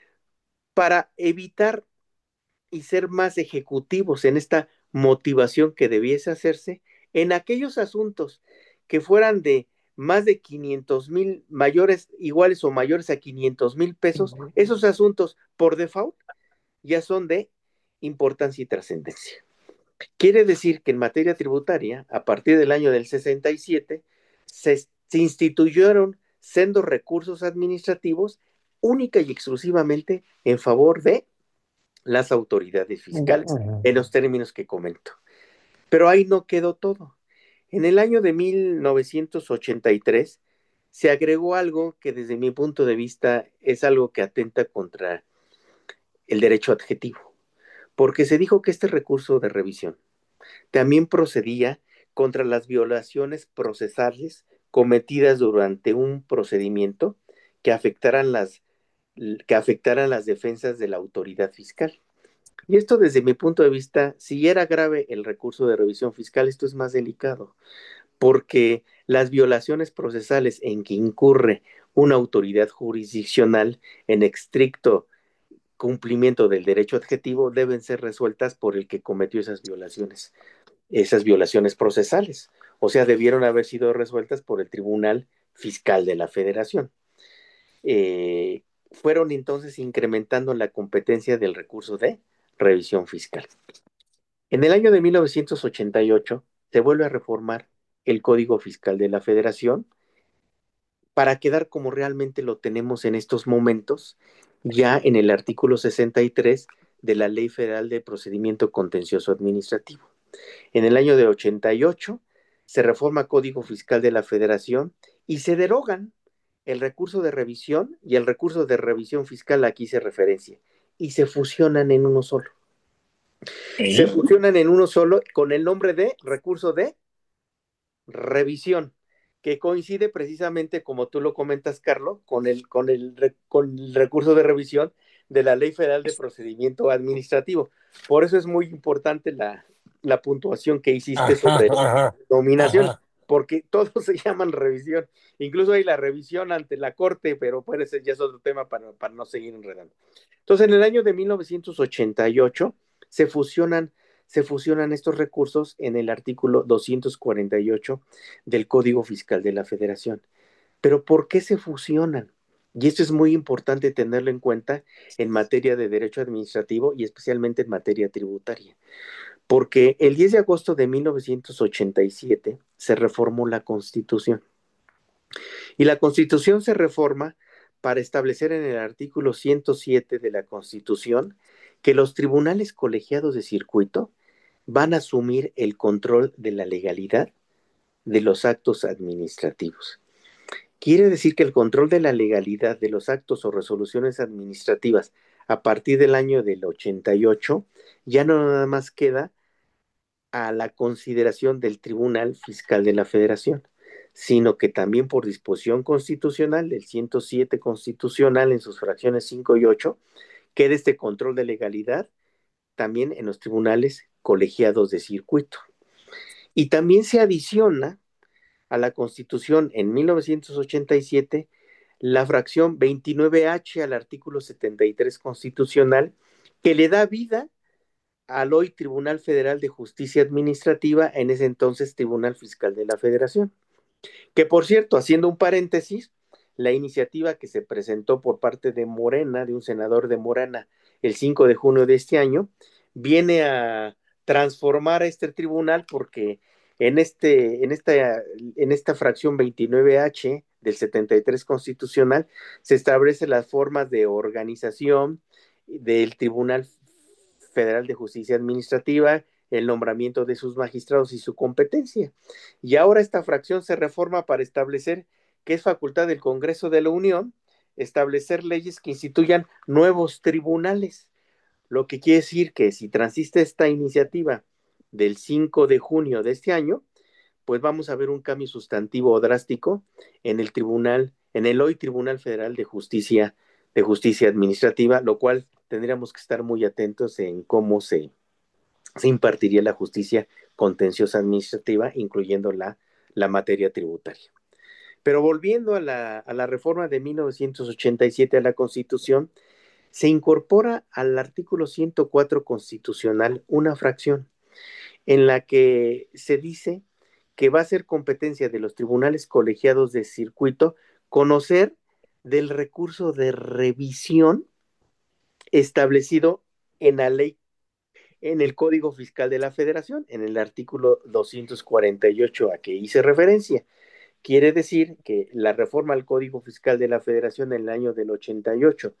para evitar y ser más ejecutivos en esta motivación que debiese hacerse en aquellos asuntos que fueran de más de quinientos mil mayores, iguales o mayores a quinientos mil pesos, esos asuntos por default ya son de importancia y trascendencia. Quiere decir que en materia tributaria, a partir del año del sesenta y siete, se, se instituyeron sendos recursos administrativos única y exclusivamente en favor de las autoridades fiscales, en los términos que comento. Pero ahí no quedó todo. En el año de mil novecientos ochenta y tres se agregó algo que desde mi punto de vista es algo que atenta contra el derecho adjetivo, porque se dijo que este recurso de revisión también procedía contra las violaciones procesales cometidas durante un procedimiento que afectaran las, que afectaran las defensas de la autoridad fiscal. Y esto desde mi punto de vista, si era grave el recurso de revisión fiscal, esto es más delicado, porque las violaciones procesales en que incurre una autoridad jurisdiccional en estricto cumplimiento del derecho adjetivo deben ser resueltas por el que cometió esas violaciones, esas violaciones procesales. O sea, debieron haber sido resueltas por el Tribunal Fiscal de la Federación. Eh, fueron entonces incrementando la competencia del recurso de revisión fiscal. En el año de mil novecientos ochenta y ocho se vuelve a reformar el Código Fiscal de la Federación para quedar como realmente lo tenemos en estos momentos, ya en el artículo sesenta y tres de la Ley Federal de Procedimiento Contencioso Administrativo. En el año de ochenta y ocho se reforma Código Fiscal de la Federación y se derogan el recurso de revisión y el recurso de revisión fiscal, aquí se referencia, y se fusionan en uno solo. Se Ok. fusionan en uno solo con el nombre de recurso de revisión, que coincide precisamente, como tú lo comentas, Carlos, con el, con el, con el recurso de revisión de la Ley Federal de Procedimiento Administrativo. Por eso es muy importante la, la puntuación que hiciste Ajá, sobre ajá, dominación, ajá. porque todos se llaman revisión. Incluso hay la revisión ante la Corte, pero puede ser ya es otro tema para, para no seguir enredando. Entonces, en el año de mil novecientos ochenta y ocho se fusionan, se fusionan estos recursos en el artículo doscientos cuarenta y ocho del Código Fiscal de la Federación. Pero ¿por qué se fusionan? Y esto es muy importante tenerlo en cuenta en materia de derecho administrativo y especialmente en materia tributaria. Porque el diez de agosto de mil novecientos ochenta y siete se reformó la Constitución. Y la Constitución se reforma para establecer en el artículo ciento siete de la Constitución que los tribunales colegiados de circuito van a asumir el control de la legalidad de los actos administrativos. Quiere decir que el control de la legalidad de los actos o resoluciones administrativas a partir del año del ochenta y ocho ya no nada más queda a la consideración del Tribunal Fiscal de la Federación, sino que también por disposición constitucional del ciento siete constitucional en sus fracciones cinco y ocho queda este control de legalidad también en los tribunales colegiados de circuito. Y también se adiciona a la Constitución en mil novecientos ochenta y siete la fracción veintinueve H al artículo setenta y tres constitucional que le da vida al hoy Tribunal Federal de Justicia Administrativa, en ese entonces Tribunal Fiscal de la Federación. Que por cierto, haciendo un paréntesis, la iniciativa que se presentó por parte de Morena, de un senador de Morena, el cinco de junio de este año, viene a transformar a este tribunal porque en, este, en, esta, en esta fracción veintinueve H del setenta y tres constitucional se establecen las formas de organización del Tribunal Federal de Justicia Administrativa, el nombramiento de sus magistrados y su competencia. Y ahora esta fracción se reforma para establecer que es facultad del Congreso de la Unión establecer leyes que instituyan nuevos tribunales, lo que quiere decir que si transiste esta iniciativa del cinco de junio de este año, pues vamos a ver un cambio sustantivo drástico en el tribunal, en el hoy Tribunal Federal de Justicia, de Justicia Administrativa, lo cual tendríamos que estar muy atentos en cómo se, se impartiría la justicia contenciosa administrativa, incluyendo la, la materia tributaria. Pero volviendo a la, a la reforma de mil novecientos ochenta y siete a la Constitución, se incorpora al artículo ciento cuatro constitucional una fracción en la que se dice que va a ser competencia de los tribunales colegiados de circuito conocer del recurso de revisión establecido en la ley, en el Código Fiscal de la Federación, en el artículo doscientos cuarenta y ocho a que hice referencia. Quiere decir que la reforma al Código Fiscal de la Federación en el año del ochenta y ocho,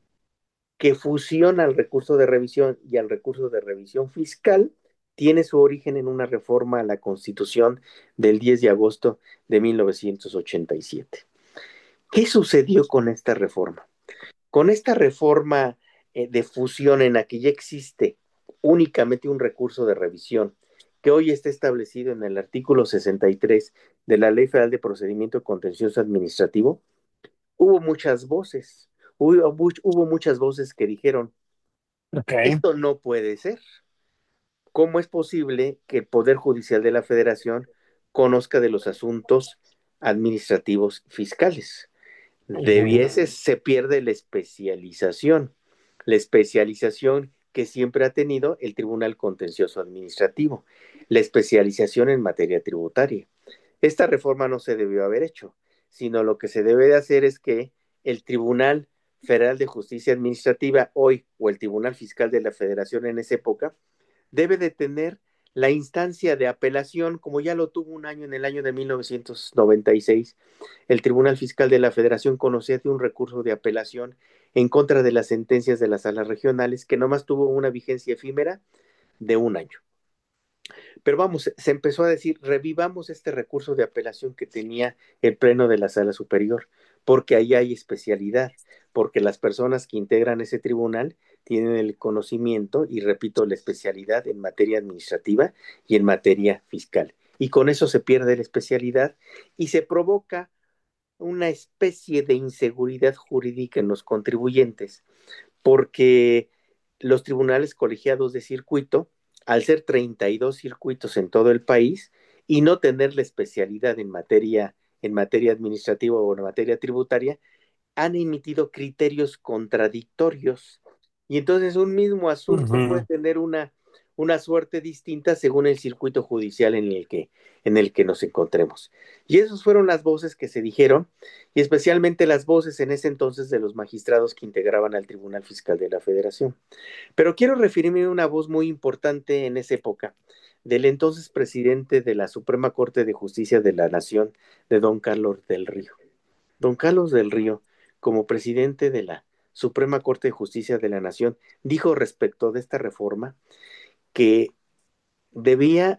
que fusiona al recurso de revisión y al recurso de revisión fiscal, tiene su origen en una reforma a la Constitución del diez de agosto de mil novecientos ochenta y siete. ¿Qué sucedió con esta reforma? Con esta reforma eh, de fusión en la que ya existe únicamente un recurso de revisión, que hoy está establecido en el artículo sesenta y tres de la Ley Federal de Procedimiento Contencioso Administrativo, hubo muchas voces, hubo, hubo muchas voces que dijeron, Ok. esto no puede ser. ¿Cómo es posible que el Poder Judicial de la Federación conozca de los asuntos administrativos fiscales. Ujú, Debiese, se pierde la especialización, la especialización que siempre ha tenido el Tribunal Contencioso Administrativo, la especialización en materia tributaria. Esta reforma no se debió haber hecho, sino lo que se debe de hacer es que el Tribunal Federal de Justicia Administrativa hoy o el Tribunal Fiscal de la Federación en esa época debe de tener la instancia de apelación, como ya lo tuvo un año en el año de mil novecientos noventa y seis. El Tribunal Fiscal de la Federación conocía de un recurso de apelación en contra de las sentencias de las salas regionales, que nomás tuvo una vigencia efímera de un año. Pero vamos, se empezó a decir, revivamos este recurso de apelación que tenía el Pleno de la Sala Superior, porque ahí hay especialidad, porque las personas que integran ese tribunal tienen el conocimiento y, repito, la especialidad en materia administrativa y en materia fiscal. Y con eso se pierde la especialidad y se provoca una especie de inseguridad jurídica en los contribuyentes, porque los tribunales colegiados de circuito, al ser treinta y dos circuitos en todo el país y no tener la especialidad en materia, en materia administrativa o en materia tributaria, han emitido criterios contradictorios. Y entonces un mismo asunto puede ujú. tener una, una suerte distinta según el circuito judicial en el que, en el que nos encontremos. Y esas fueron las voces que se dijeron, y especialmente las voces en ese entonces de los magistrados que integraban al Tribunal Fiscal de la Federación. Pero quiero referirme a una voz muy importante en esa época, del entonces presidente de la Suprema Corte de Justicia de la Nación, de don Carlos del Río. Don Carlos del Río, como presidente de la Suprema Corte de Justicia de la Nación, dijo respecto de esta reforma que debía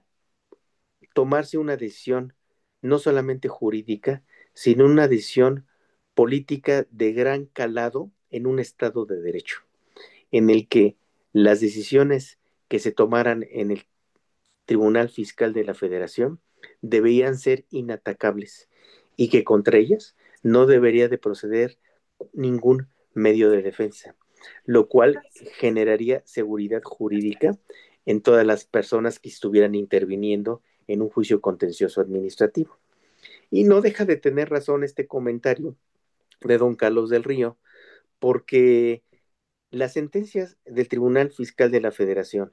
tomarse una decisión no solamente jurídica, sino una decisión política de gran calado en un Estado de Derecho, en el que las decisiones que se tomaran en el Tribunal Fiscal de la Federación debían ser inatacables y que contra ellas no debería de proceder ningún medio de defensa, lo cual generaría seguridad jurídica en todas las personas que estuvieran interviniendo en un juicio contencioso administrativo. Y no deja de tener razón este comentario de don Carlos del Río, porque las sentencias del Tribunal Fiscal de la Federación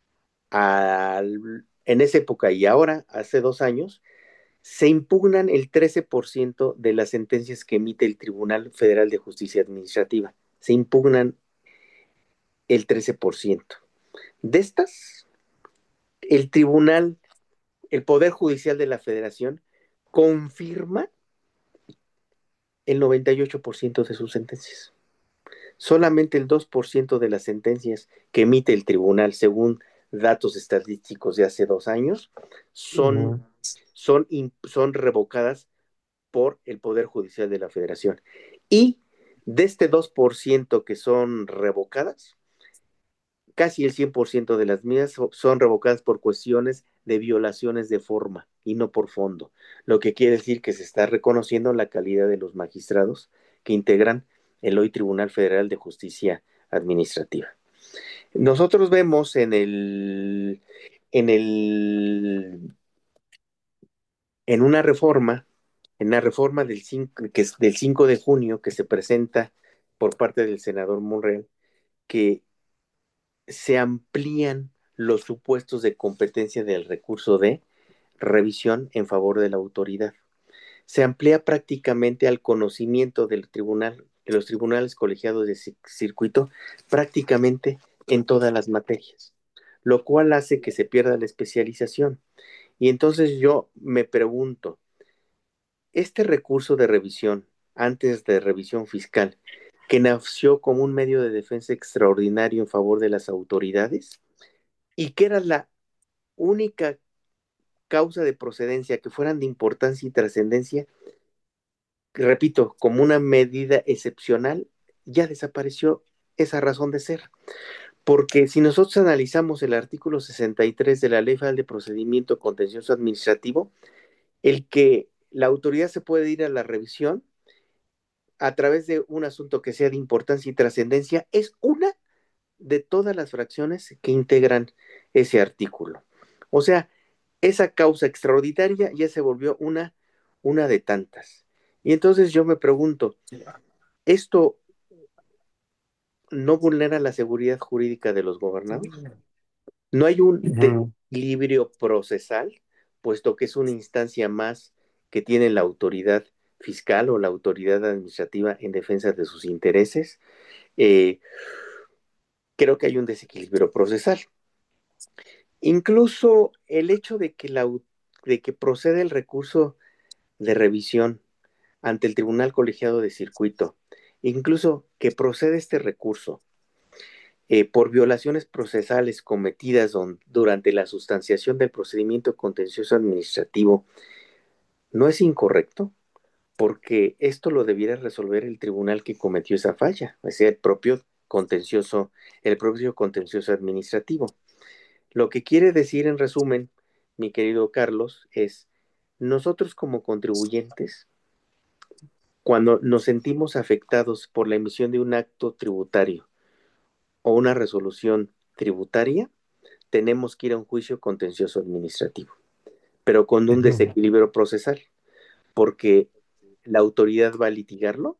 al, en esa época y ahora, hace dos años, se impugnan el trece por ciento de las sentencias que emite el Tribunal Federal de Justicia Administrativa. Se impugnan el trece por ciento. De estas, el Tribunal, el Poder Judicial de la Federación confirma el noventa y ocho por ciento de sus sentencias. Solamente el dos por ciento de las sentencias que emite el tribunal, según datos estadísticos de hace dos años, son, Ujú. son, son revocadas por el Poder Judicial de la Federación. Y de este dos por ciento que son revocadas, casi el cien por ciento de las mías son revocadas por cuestiones de violaciones de forma y no por fondo, lo que quiere decir que se está reconociendo la calidad de los magistrados que integran el hoy Tribunal Federal de Justicia Administrativa. Nosotros vemos en el, en el, en una reforma, en la reforma del cinco, que es del cinco de junio que se presenta por parte del senador Monreal, que se amplían los supuestos de competencia del recurso de revisión en favor de la autoridad. Se amplía prácticamente al conocimiento del tribunal, de los tribunales colegiados de circuito, prácticamente en todas las materias, lo cual hace que se pierda la especialización. Y entonces yo me pregunto, este recurso de revisión, antes de revisión fiscal, que nació como un medio de defensa extraordinario en favor de las autoridades, y que era la única causa de procedencia que fueran de importancia y trascendencia, repito, como una medida excepcional, ya desapareció esa razón de ser. Porque si nosotros analizamos el artículo sesenta y tres de la Ley Federal de Procedimiento Contencioso Administrativo, el que la autoridad se puede ir a la revisión a través de un asunto que sea de importancia y trascendencia es una de todas las fracciones que integran ese artículo. O sea, esa causa extraordinaria ya se volvió una, una de tantas. Y entonces yo me pregunto, ¿esto no vulnera la seguridad jurídica de los gobernados? ¿No hay un Ujú, desequilibrio procesal, puesto que es una instancia más que tiene la autoridad fiscal o la autoridad administrativa en defensa de sus intereses? Eh, Creo que hay un desequilibrio procesal. Incluso el hecho de que, la, de que procede el recurso de revisión ante el Tribunal Colegiado de Circuito, incluso que procede este recurso eh, por violaciones procesales cometidas don, durante la sustanciación del procedimiento contencioso administrativo, no es incorrecto, porque esto lo debiera resolver el tribunal que cometió esa falla, es decir, el propio contencioso, el propio contencioso administrativo. Lo que quiere decir en resumen, mi querido Carlos, es nosotros como contribuyentes, cuando nos sentimos afectados por la emisión de un acto tributario o una resolución tributaria, tenemos que ir a un juicio contencioso administrativo, pero con un ujú. desequilibrio procesal, porque la autoridad va a litigarlo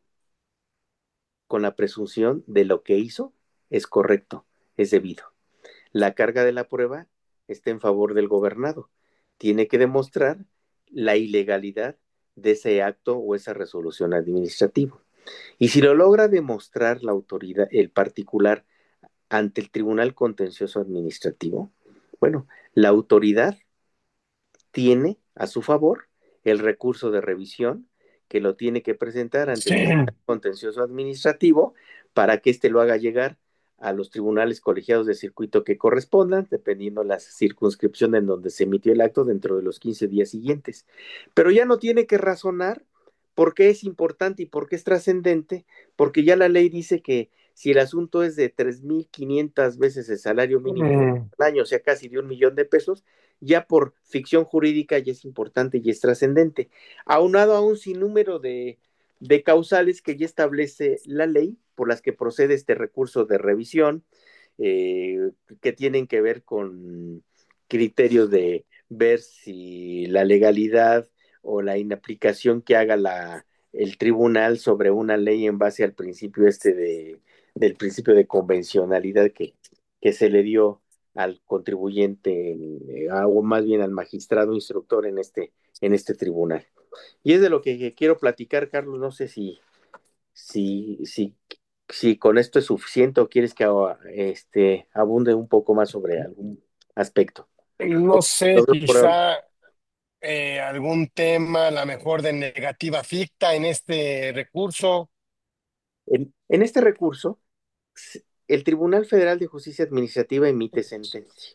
con la presunción de lo que hizo es correcto, es debido. La carga de la prueba está en favor del gobernado. Tiene que demostrar la ilegalidad de ese acto o esa resolución administrativa. Y si lo logra demostrar la autoridad, el particular, ante el Tribunal Contencioso Administrativo, bueno, la autoridad tiene a su favor el recurso de revisión que lo tiene que presentar ante Sí, el Tribunal Contencioso Administrativo para que éste lo haga llegar a los tribunales colegiados de circuito que correspondan, dependiendo la circunscripción en donde se emitió el acto dentro de los quince días siguientes. Pero ya no tiene que razonar por qué es importante y por qué es trascendente, porque ya la ley dice que si el asunto es de tres mil quinientas veces el salario mínimo mm, al año, o sea, casi de un millón de pesos, ya por ficción jurídica ya es importante y es trascendente, aunado a un sinnúmero de, de causales que ya establece la ley por las que procede este recurso de revisión, eh, que tienen que ver con criterios de ver si la legalidad o la inaplicación que haga la, el tribunal sobre una ley en base al principio este de, del principio de convencionalidad que, que se le dio al contribuyente, eh, o más bien al magistrado instructor en este, en este tribunal. Y es de lo que, que quiero platicar, Carlos. No sé si, si, si, si con esto es suficiente o quieres que este, abunde un poco más sobre algún aspecto. no sé, Lo veo por ahora. quizá eh, algún tema, a lo mejor de negativa ficta en este recurso. En, en este recurso, el Tribunal Federal de Justicia Administrativa emite sentencia.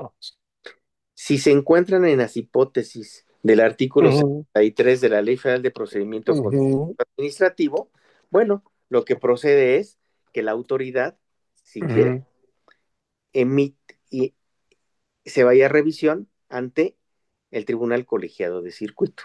Si se encuentran en las hipótesis del artículo Ujú, setenta y tres de la Ley Federal de Procedimiento ujú, Administrativo, bueno, lo que procede es que la autoridad, si quiere, ujú. emite y se vaya a revisión ante el Tribunal Colegiado de Circuito.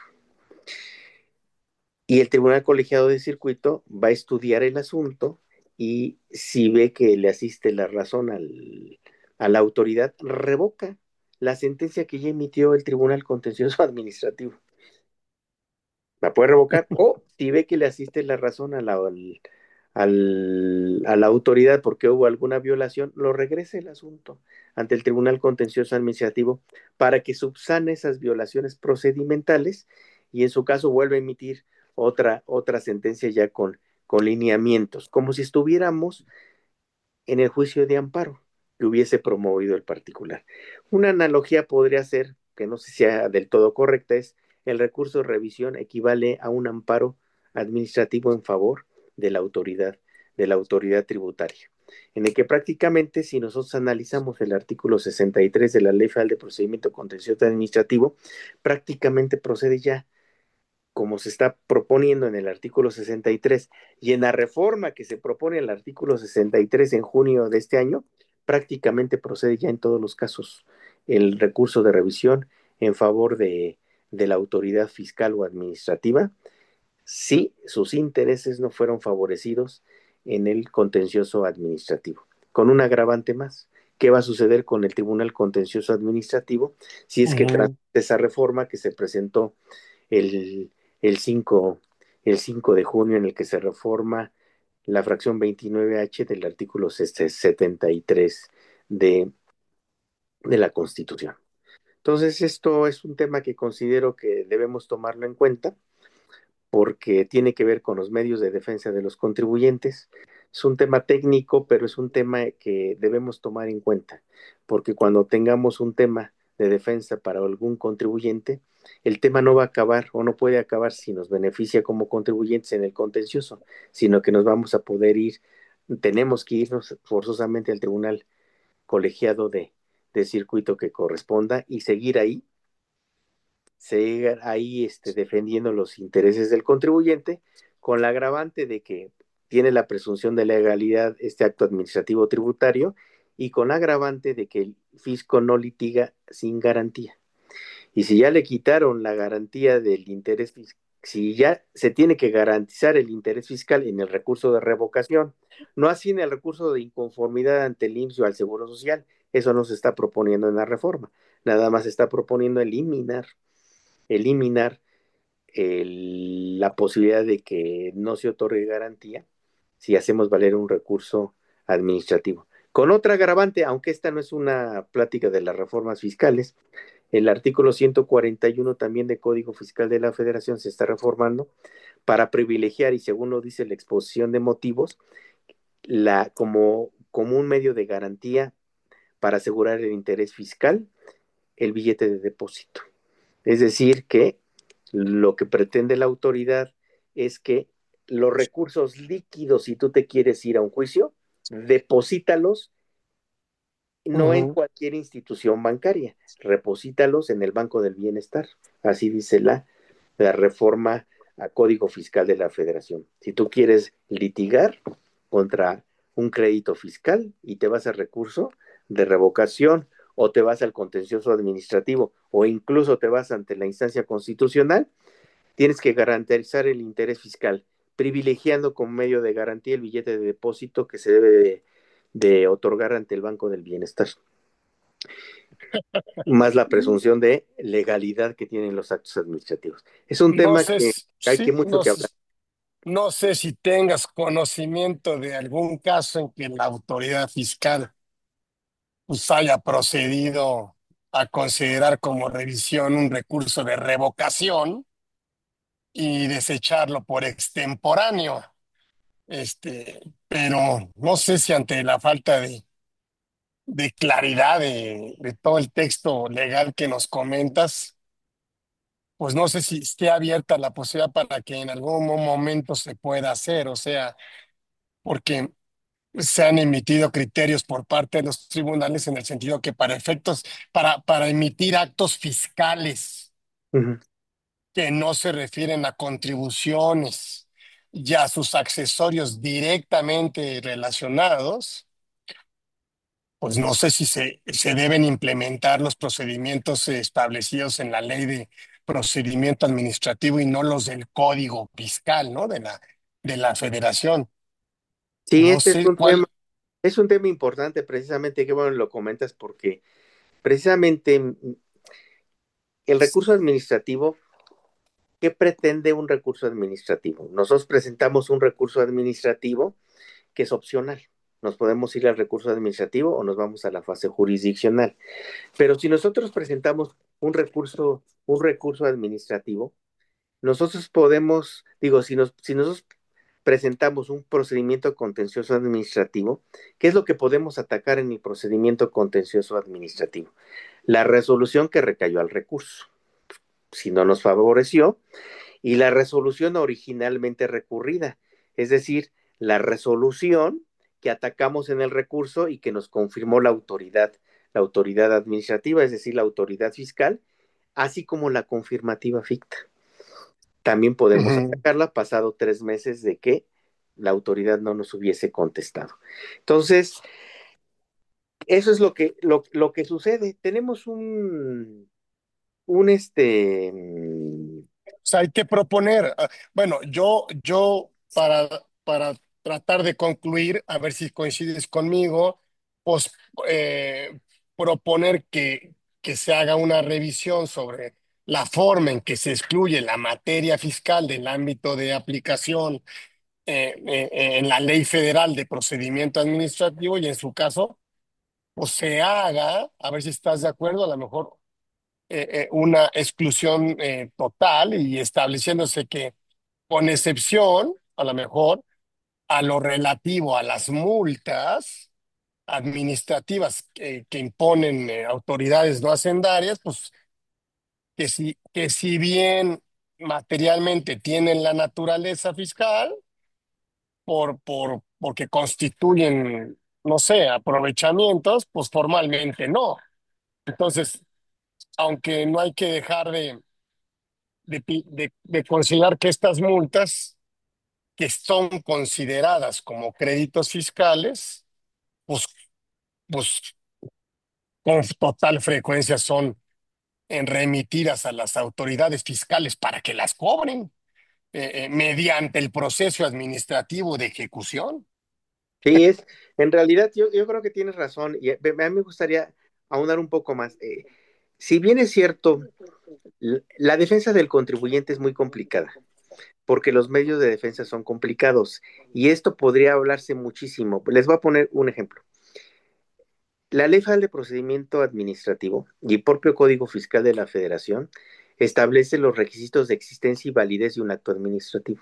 Y el Tribunal Colegiado de Circuito va a estudiar el asunto y si ve que le asiste la razón al, a la autoridad, revoca la sentencia que ya emitió el Tribunal Contencioso Administrativo. La puede revocar o si ve que le asiste la razón a la, al, al, a la autoridad porque hubo alguna violación, lo regrese el asunto ante el Tribunal Contencioso Administrativo para que subsane esas violaciones procedimentales y en su caso vuelva a emitir otra, otra sentencia ya con, con lineamientos, como si estuviéramos en el juicio de amparo que hubiese promovido el particular. Una analogía podría ser, que no sé si sea del todo correcta, es el recurso de revisión equivale a un amparo administrativo en favor de la autoridad, de la autoridad tributaria, en el que prácticamente si nosotros analizamos el artículo sesenta y tres de la Ley Federal de Procedimiento Contencioso Administrativo, prácticamente procede ya como se está proponiendo en el artículo sesenta y tres y en la reforma que se propone en el artículo sesenta y tres en junio de este año, prácticamente procede ya en todos los casos el recurso de revisión en favor de, de la autoridad fiscal o administrativa si sus intereses no fueron favorecidos en el contencioso administrativo, con un agravante más, qué va a suceder con el Tribunal Contencioso Administrativo si es que transmite Ujú, esa reforma que se presentó el, el cinco el cinco de junio, en el que se reforma la fracción veintinueve H del artículo setenta y tres de, de la Constitución. Entonces, esto es un tema que considero que debemos tomarlo en cuenta porque tiene que ver con los medios de defensa de los contribuyentes. Es un tema técnico, pero es un tema que debemos tomar en cuenta, porque cuando tengamos un tema de defensa para algún contribuyente, el tema no va a acabar o no puede acabar si nos beneficia como contribuyentes en el contencioso, sino que nos vamos a poder ir, tenemos que irnos forzosamente al tribunal colegiado de, de circuito que corresponda y seguir ahí seguir ahí este, defendiendo los intereses del contribuyente, con la agravante de que tiene la presunción de legalidad este acto administrativo tributario y con la agravante de que el fisco no litiga sin garantía. Y si ya le quitaron la garantía del interés fiscal, si ya se tiene que garantizar el interés fiscal en el recurso de revocación, no así en el recurso de inconformidad ante el I M S S o al Seguro Social, eso no se está proponiendo en la reforma, nada más se está proponiendo eliminar eliminar el, la posibilidad de que no se otorgue garantía si hacemos valer un recurso administrativo. Con otra agravante, aunque esta no es una plática de las reformas fiscales, el artículo ciento cuarenta y uno también de Código Fiscal de la Federación se está reformando para privilegiar, y según lo dice la exposición de motivos, la, como, como un medio de garantía para asegurar el interés fiscal, el billete de depósito. Es decir, que lo que pretende la autoridad es que los recursos líquidos, si tú te quieres ir a un juicio, deposítalos no en ujú. cualquier institución bancaria, reposítalos en el Banco del Bienestar. Así dice la, la reforma a Código Fiscal de la Federación. Si tú quieres litigar contra un crédito fiscal y te vas a recurso de revocación o te vas al contencioso administrativo o incluso te vas ante la instancia constitucional, tienes que garantizar el interés fiscal, privilegiando como medio de garantía el billete de depósito que se debe de, de otorgar ante el Banco del Bienestar, más la presunción de legalidad que tienen los actos administrativos. Es un No tema sé, que si- hay que sí, mucho no, que hablar. s- no sé si tengas conocimiento de algún caso en que la autoridad fiscal pues, haya procedido a considerar como revisión un recurso de revocación y desecharlo por extemporáneo. Este, pero no sé si ante la falta de, de claridad de, de todo el texto legal que nos comentas, pues no sé si esté abierta la posibilidad para que en algún mo- momento se pueda hacer, o sea, porque se han emitido criterios por parte de los tribunales en el sentido que para efectos, para, para emitir actos fiscales Uh -huh. que no se refieren a contribuciones y a sus accesorios directamente relacionados, pues no sé si se, se deben implementar los procedimientos establecidos en la ley de procedimiento administrativo y no los del código fiscal, ¿no? De la, de la federación. Sí, No este es sé un tema, cuál. es un tema importante precisamente, que bueno lo comentas porque precisamente mm, el recurso administrativo, ¿qué pretende un recurso administrativo? Nosotros presentamos un recurso administrativo que es opcional. Nos podemos ir al recurso administrativo o nos vamos a la fase jurisdiccional. Pero si nosotros presentamos un recurso, un recurso administrativo, nosotros podemos, digo, si, nos, si nosotros presentamos un procedimiento contencioso administrativo, ¿qué es lo que podemos atacar en el procedimiento contencioso administrativo? La resolución que recayó al recurso, si no nos favoreció, y la resolución originalmente recurrida, es decir, la resolución que atacamos en el recurso y que nos confirmó la autoridad, la autoridad administrativa, es decir, la autoridad fiscal, así como la confirmativa ficta. También podemos Ujú. atacarla pasado tres meses de que la autoridad no nos hubiese contestado. Entonces, eso es lo que, lo, lo que sucede. Tenemos un, un este, Sea, hay que proponer. ah, Bueno, yo, yo para, para tratar de concluir, a ver si coincides conmigo, pues, eh, proponer que, que se haga una revisión sobre la forma en que se excluye la materia fiscal del ámbito de aplicación eh, eh, en la Ley Federal de Procedimiento Administrativo y en su caso, pues se haga, a ver si estás de acuerdo, a lo mejor eh, eh, una exclusión eh, total y estableciéndose que con excepción, a lo mejor, a lo relativo a las multas administrativas que, que imponen eh, autoridades no hacendarias, pues que si, que si bien materialmente tienen la naturaleza fiscal, por, por, porque constituyen, no sé, aprovechamientos, pues formalmente no. Entonces, aunque no hay que dejar de, de, pi- de, de considerar que estas multas, que son consideradas como créditos fiscales, pues, pues con total frecuencia son en remitidas a las autoridades fiscales para que las cobren eh, eh, mediante el proceso administrativo de ejecución. Sí, es, en realidad yo, yo creo que tienes razón y a mí me gustaría aunar un poco más. Eh, si bien es cierto, l- la defensa del contribuyente es muy complicada, porque los medios de defensa son complicados y esto podría hablarse muchísimo. Les voy a poner un ejemplo. La Ley Federal de Procedimiento Administrativo y el propio Código Fiscal de la Federación establece los requisitos de existencia y validez de un acto administrativo,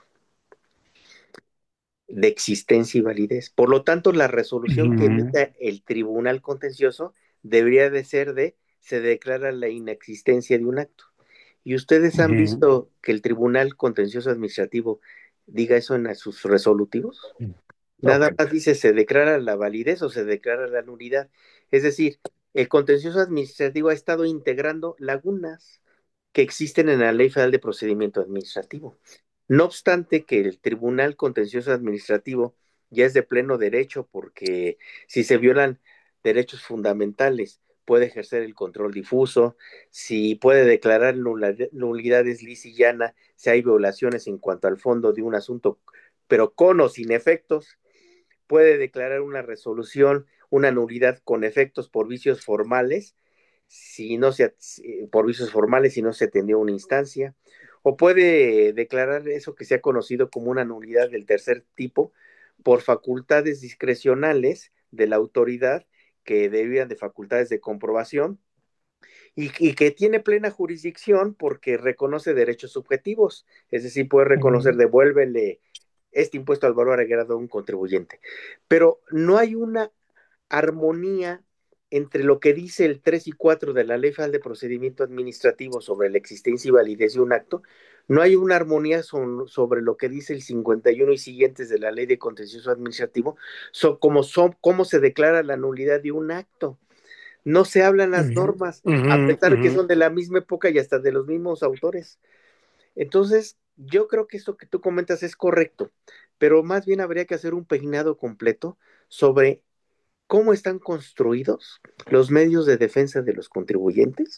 de existencia y validez. Por lo tanto, la resolución que Ujú, emita el Tribunal Contencioso debería de ser de se declara la inexistencia de un acto. ¿Y ustedes han ujú. visto que el Tribunal Contencioso Administrativo diga eso en sus resolutivos? Ok. Nada más dice se declara la validez o se declara la nulidad. Es decir, el contencioso administrativo ha estado integrando lagunas que existen en la Ley Federal de Procedimiento Administrativo. No obstante que el Tribunal Contencioso Administrativo ya es de pleno derecho porque si se violan derechos fundamentales puede ejercer el control difuso, si puede declarar nulidades lis y llana si hay violaciones en cuanto al fondo de un asunto, pero con o sin efectos, puede declarar una resolución, una nulidad con efectos por vicios formales, si no se, por vicios formales, si no se atendió una instancia, o puede declarar eso que se ha conocido como una nulidad del tercer tipo por facultades discrecionales de la autoridad que debían de facultades de comprobación y, y, que tiene plena jurisdicción porque reconoce derechos subjetivos, es decir, puede reconocer, Ujú, devuélvele este impuesto al valor agregado a un contribuyente. Pero no hay una armonía entre lo que dice el tres y cuatro de la Ley Federal de Procedimiento Administrativo sobre la existencia y validez de un acto, no hay una armonía son, sobre lo que dice el cincuenta y uno y siguientes de la Ley de Contencioso Administrativo, so, como son, cómo se declara la nulidad de un acto. No se hablan las ujú, normas, a ujú, pesar de que ujú. son de la misma época y hasta de los mismos autores. Entonces, yo creo que esto que tú comentas es correcto, pero más bien habría que hacer un peinado completo sobre cómo están construidos los medios de defensa de los contribuyentes,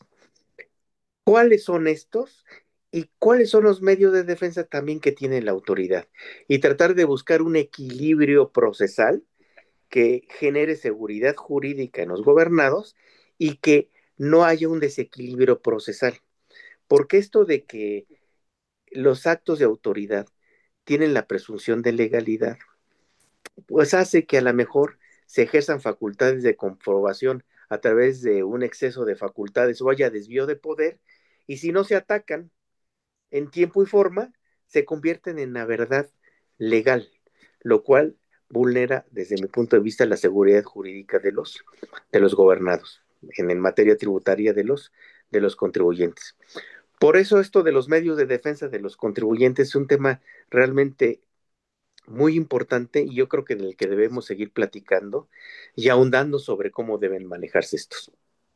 cuáles son estos y cuáles son los medios de defensa también que tiene la autoridad y tratar de buscar un equilibrio procesal que genere seguridad jurídica en los gobernados y que no haya un desequilibrio procesal. Porque esto de que los actos de autoridad tienen la presunción de legalidad, pues hace que a lo mejor se ejerzan facultades de comprobación a través de un exceso de facultades o haya desvío de poder, y si no se atacan en tiempo y forma, se convierten en la verdad legal, lo cual vulnera, desde mi punto de vista, la seguridad jurídica de los, de los gobernados en, en materia tributaria de los, de los contribuyentes. Por eso esto de los medios de defensa de los contribuyentes es un tema realmente muy importante y yo creo que del que debemos seguir platicando y ahondando sobre cómo deben manejarse estos.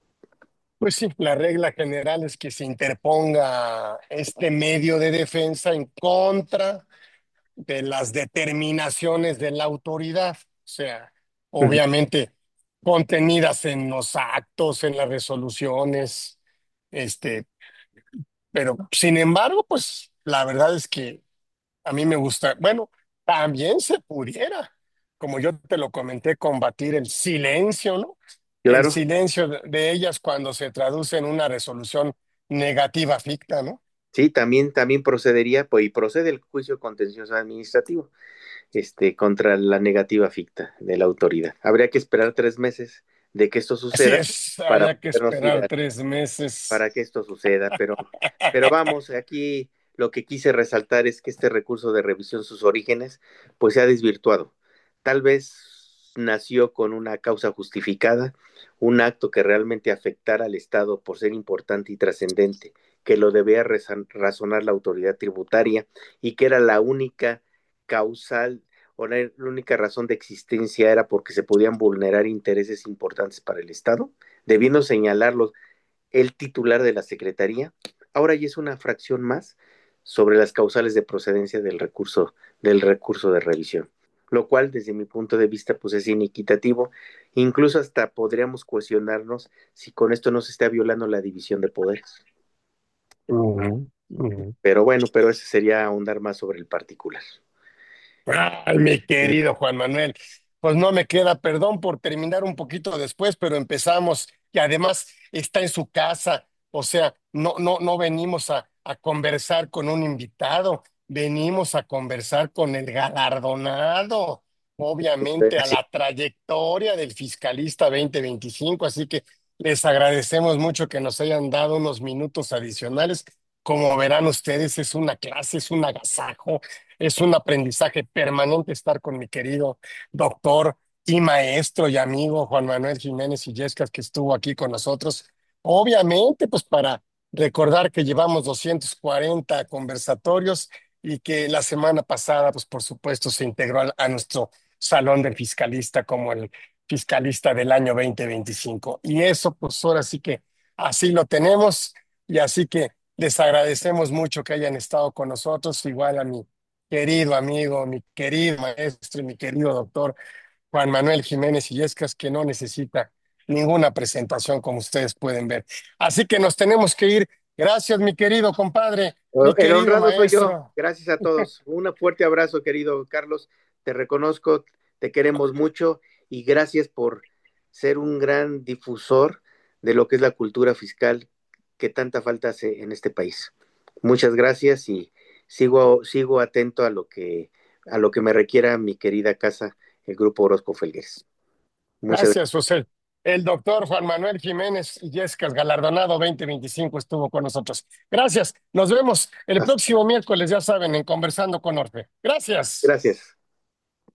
Pues sí, la regla general es que se interponga este medio de defensa en contra de las determinaciones de la autoridad, o sea, Ujú. obviamente contenidas en los actos, en las resoluciones, este, pero sin embargo, pues la verdad es que a mí me gusta, bueno, también se pudiera. como yo te lo comenté, combatir el silencio, ¿no? El Claro, silencio de de ellas cuando se traduce en una resolución negativa ficta, ¿no? sí, también, también procedería, pues, y procede el juicio contencioso administrativo, este, contra la negativa ficta de la autoridad. Habría que esperar tres meses de que esto Así suceda es, para habría que podernos ir esperar a tres meses. para que esto suceda, pero, pero vamos, aquí lo que quise resaltar es que este recurso de revisión, sus orígenes, pues se ha desvirtuado. Tal vez nació con una causa justificada, un acto que realmente afectara al Estado por ser importante y trascendente, que lo debía razonar la autoridad tributaria y que era la única causal o la única razón de existencia era porque se podían vulnerar intereses importantes para el Estado, debiendo señalarlos el titular de la Secretaría, ahora ya es una fracción más sobre las causales de procedencia del recurso, del recurso de revisión, lo cual desde mi punto de vista pues es inequitativo, incluso hasta podríamos cuestionarnos si con esto no se está violando la división de poderes. Ujú, ujú. Pero bueno, pero ese sería ahondar más sobre el particular. Ay, mi querido Juan Manuel, pues no me queda perdón por terminar un poquito después, pero empezamos y además está en su casa, o sea, no, no, no venimos a, a conversar con un invitado, venimos a conversar con el galardonado, obviamente a Gracias. la trayectoria del fiscalista veinte veinticinco, así que les agradecemos mucho que nos hayan dado unos minutos adicionales. Como verán ustedes, es una clase, es un agasajo. Es un aprendizaje permanente estar con mi querido doctor y maestro y amigo Juan Manuel Jiménez Illescas, que estuvo aquí con nosotros. Obviamente, pues para recordar que llevamos doscientos cuarenta conversatorios y que la semana pasada, pues por supuesto, se integró al- a, nuestro salón del fiscalista como el fiscalista del año veinte veinticinco. Y eso, pues ahora sí que así lo tenemos y así que les agradecemos mucho que hayan estado con nosotros, igual a mi querido amigo, mi querido maestro y mi querido doctor Juan Manuel Jiménez Illescas, que no necesita ninguna presentación como ustedes pueden ver. Así que nos tenemos que ir. Gracias, mi querido compadre, mi El querido honrado soy yo. maestro. Gracias a todos. Un fuerte abrazo, querido Carlos. Te reconozco, te queremos mucho y gracias por ser un gran difusor de lo que es la cultura fiscal que tanta falta hace en este país. Muchas gracias y sigo, sigo atento a lo que, a lo que me requiera mi querida casa, el Grupo Orozco Felgueres. Muchas gracias. Gracias, José. El doctor Juan Manuel Jiménez Illescas, galardonado veinte veinticinco, estuvo con nosotros. Gracias. Nos vemos el próximo miércoles, ya saben, en Conversando con Orfe. Gracias. Gracias.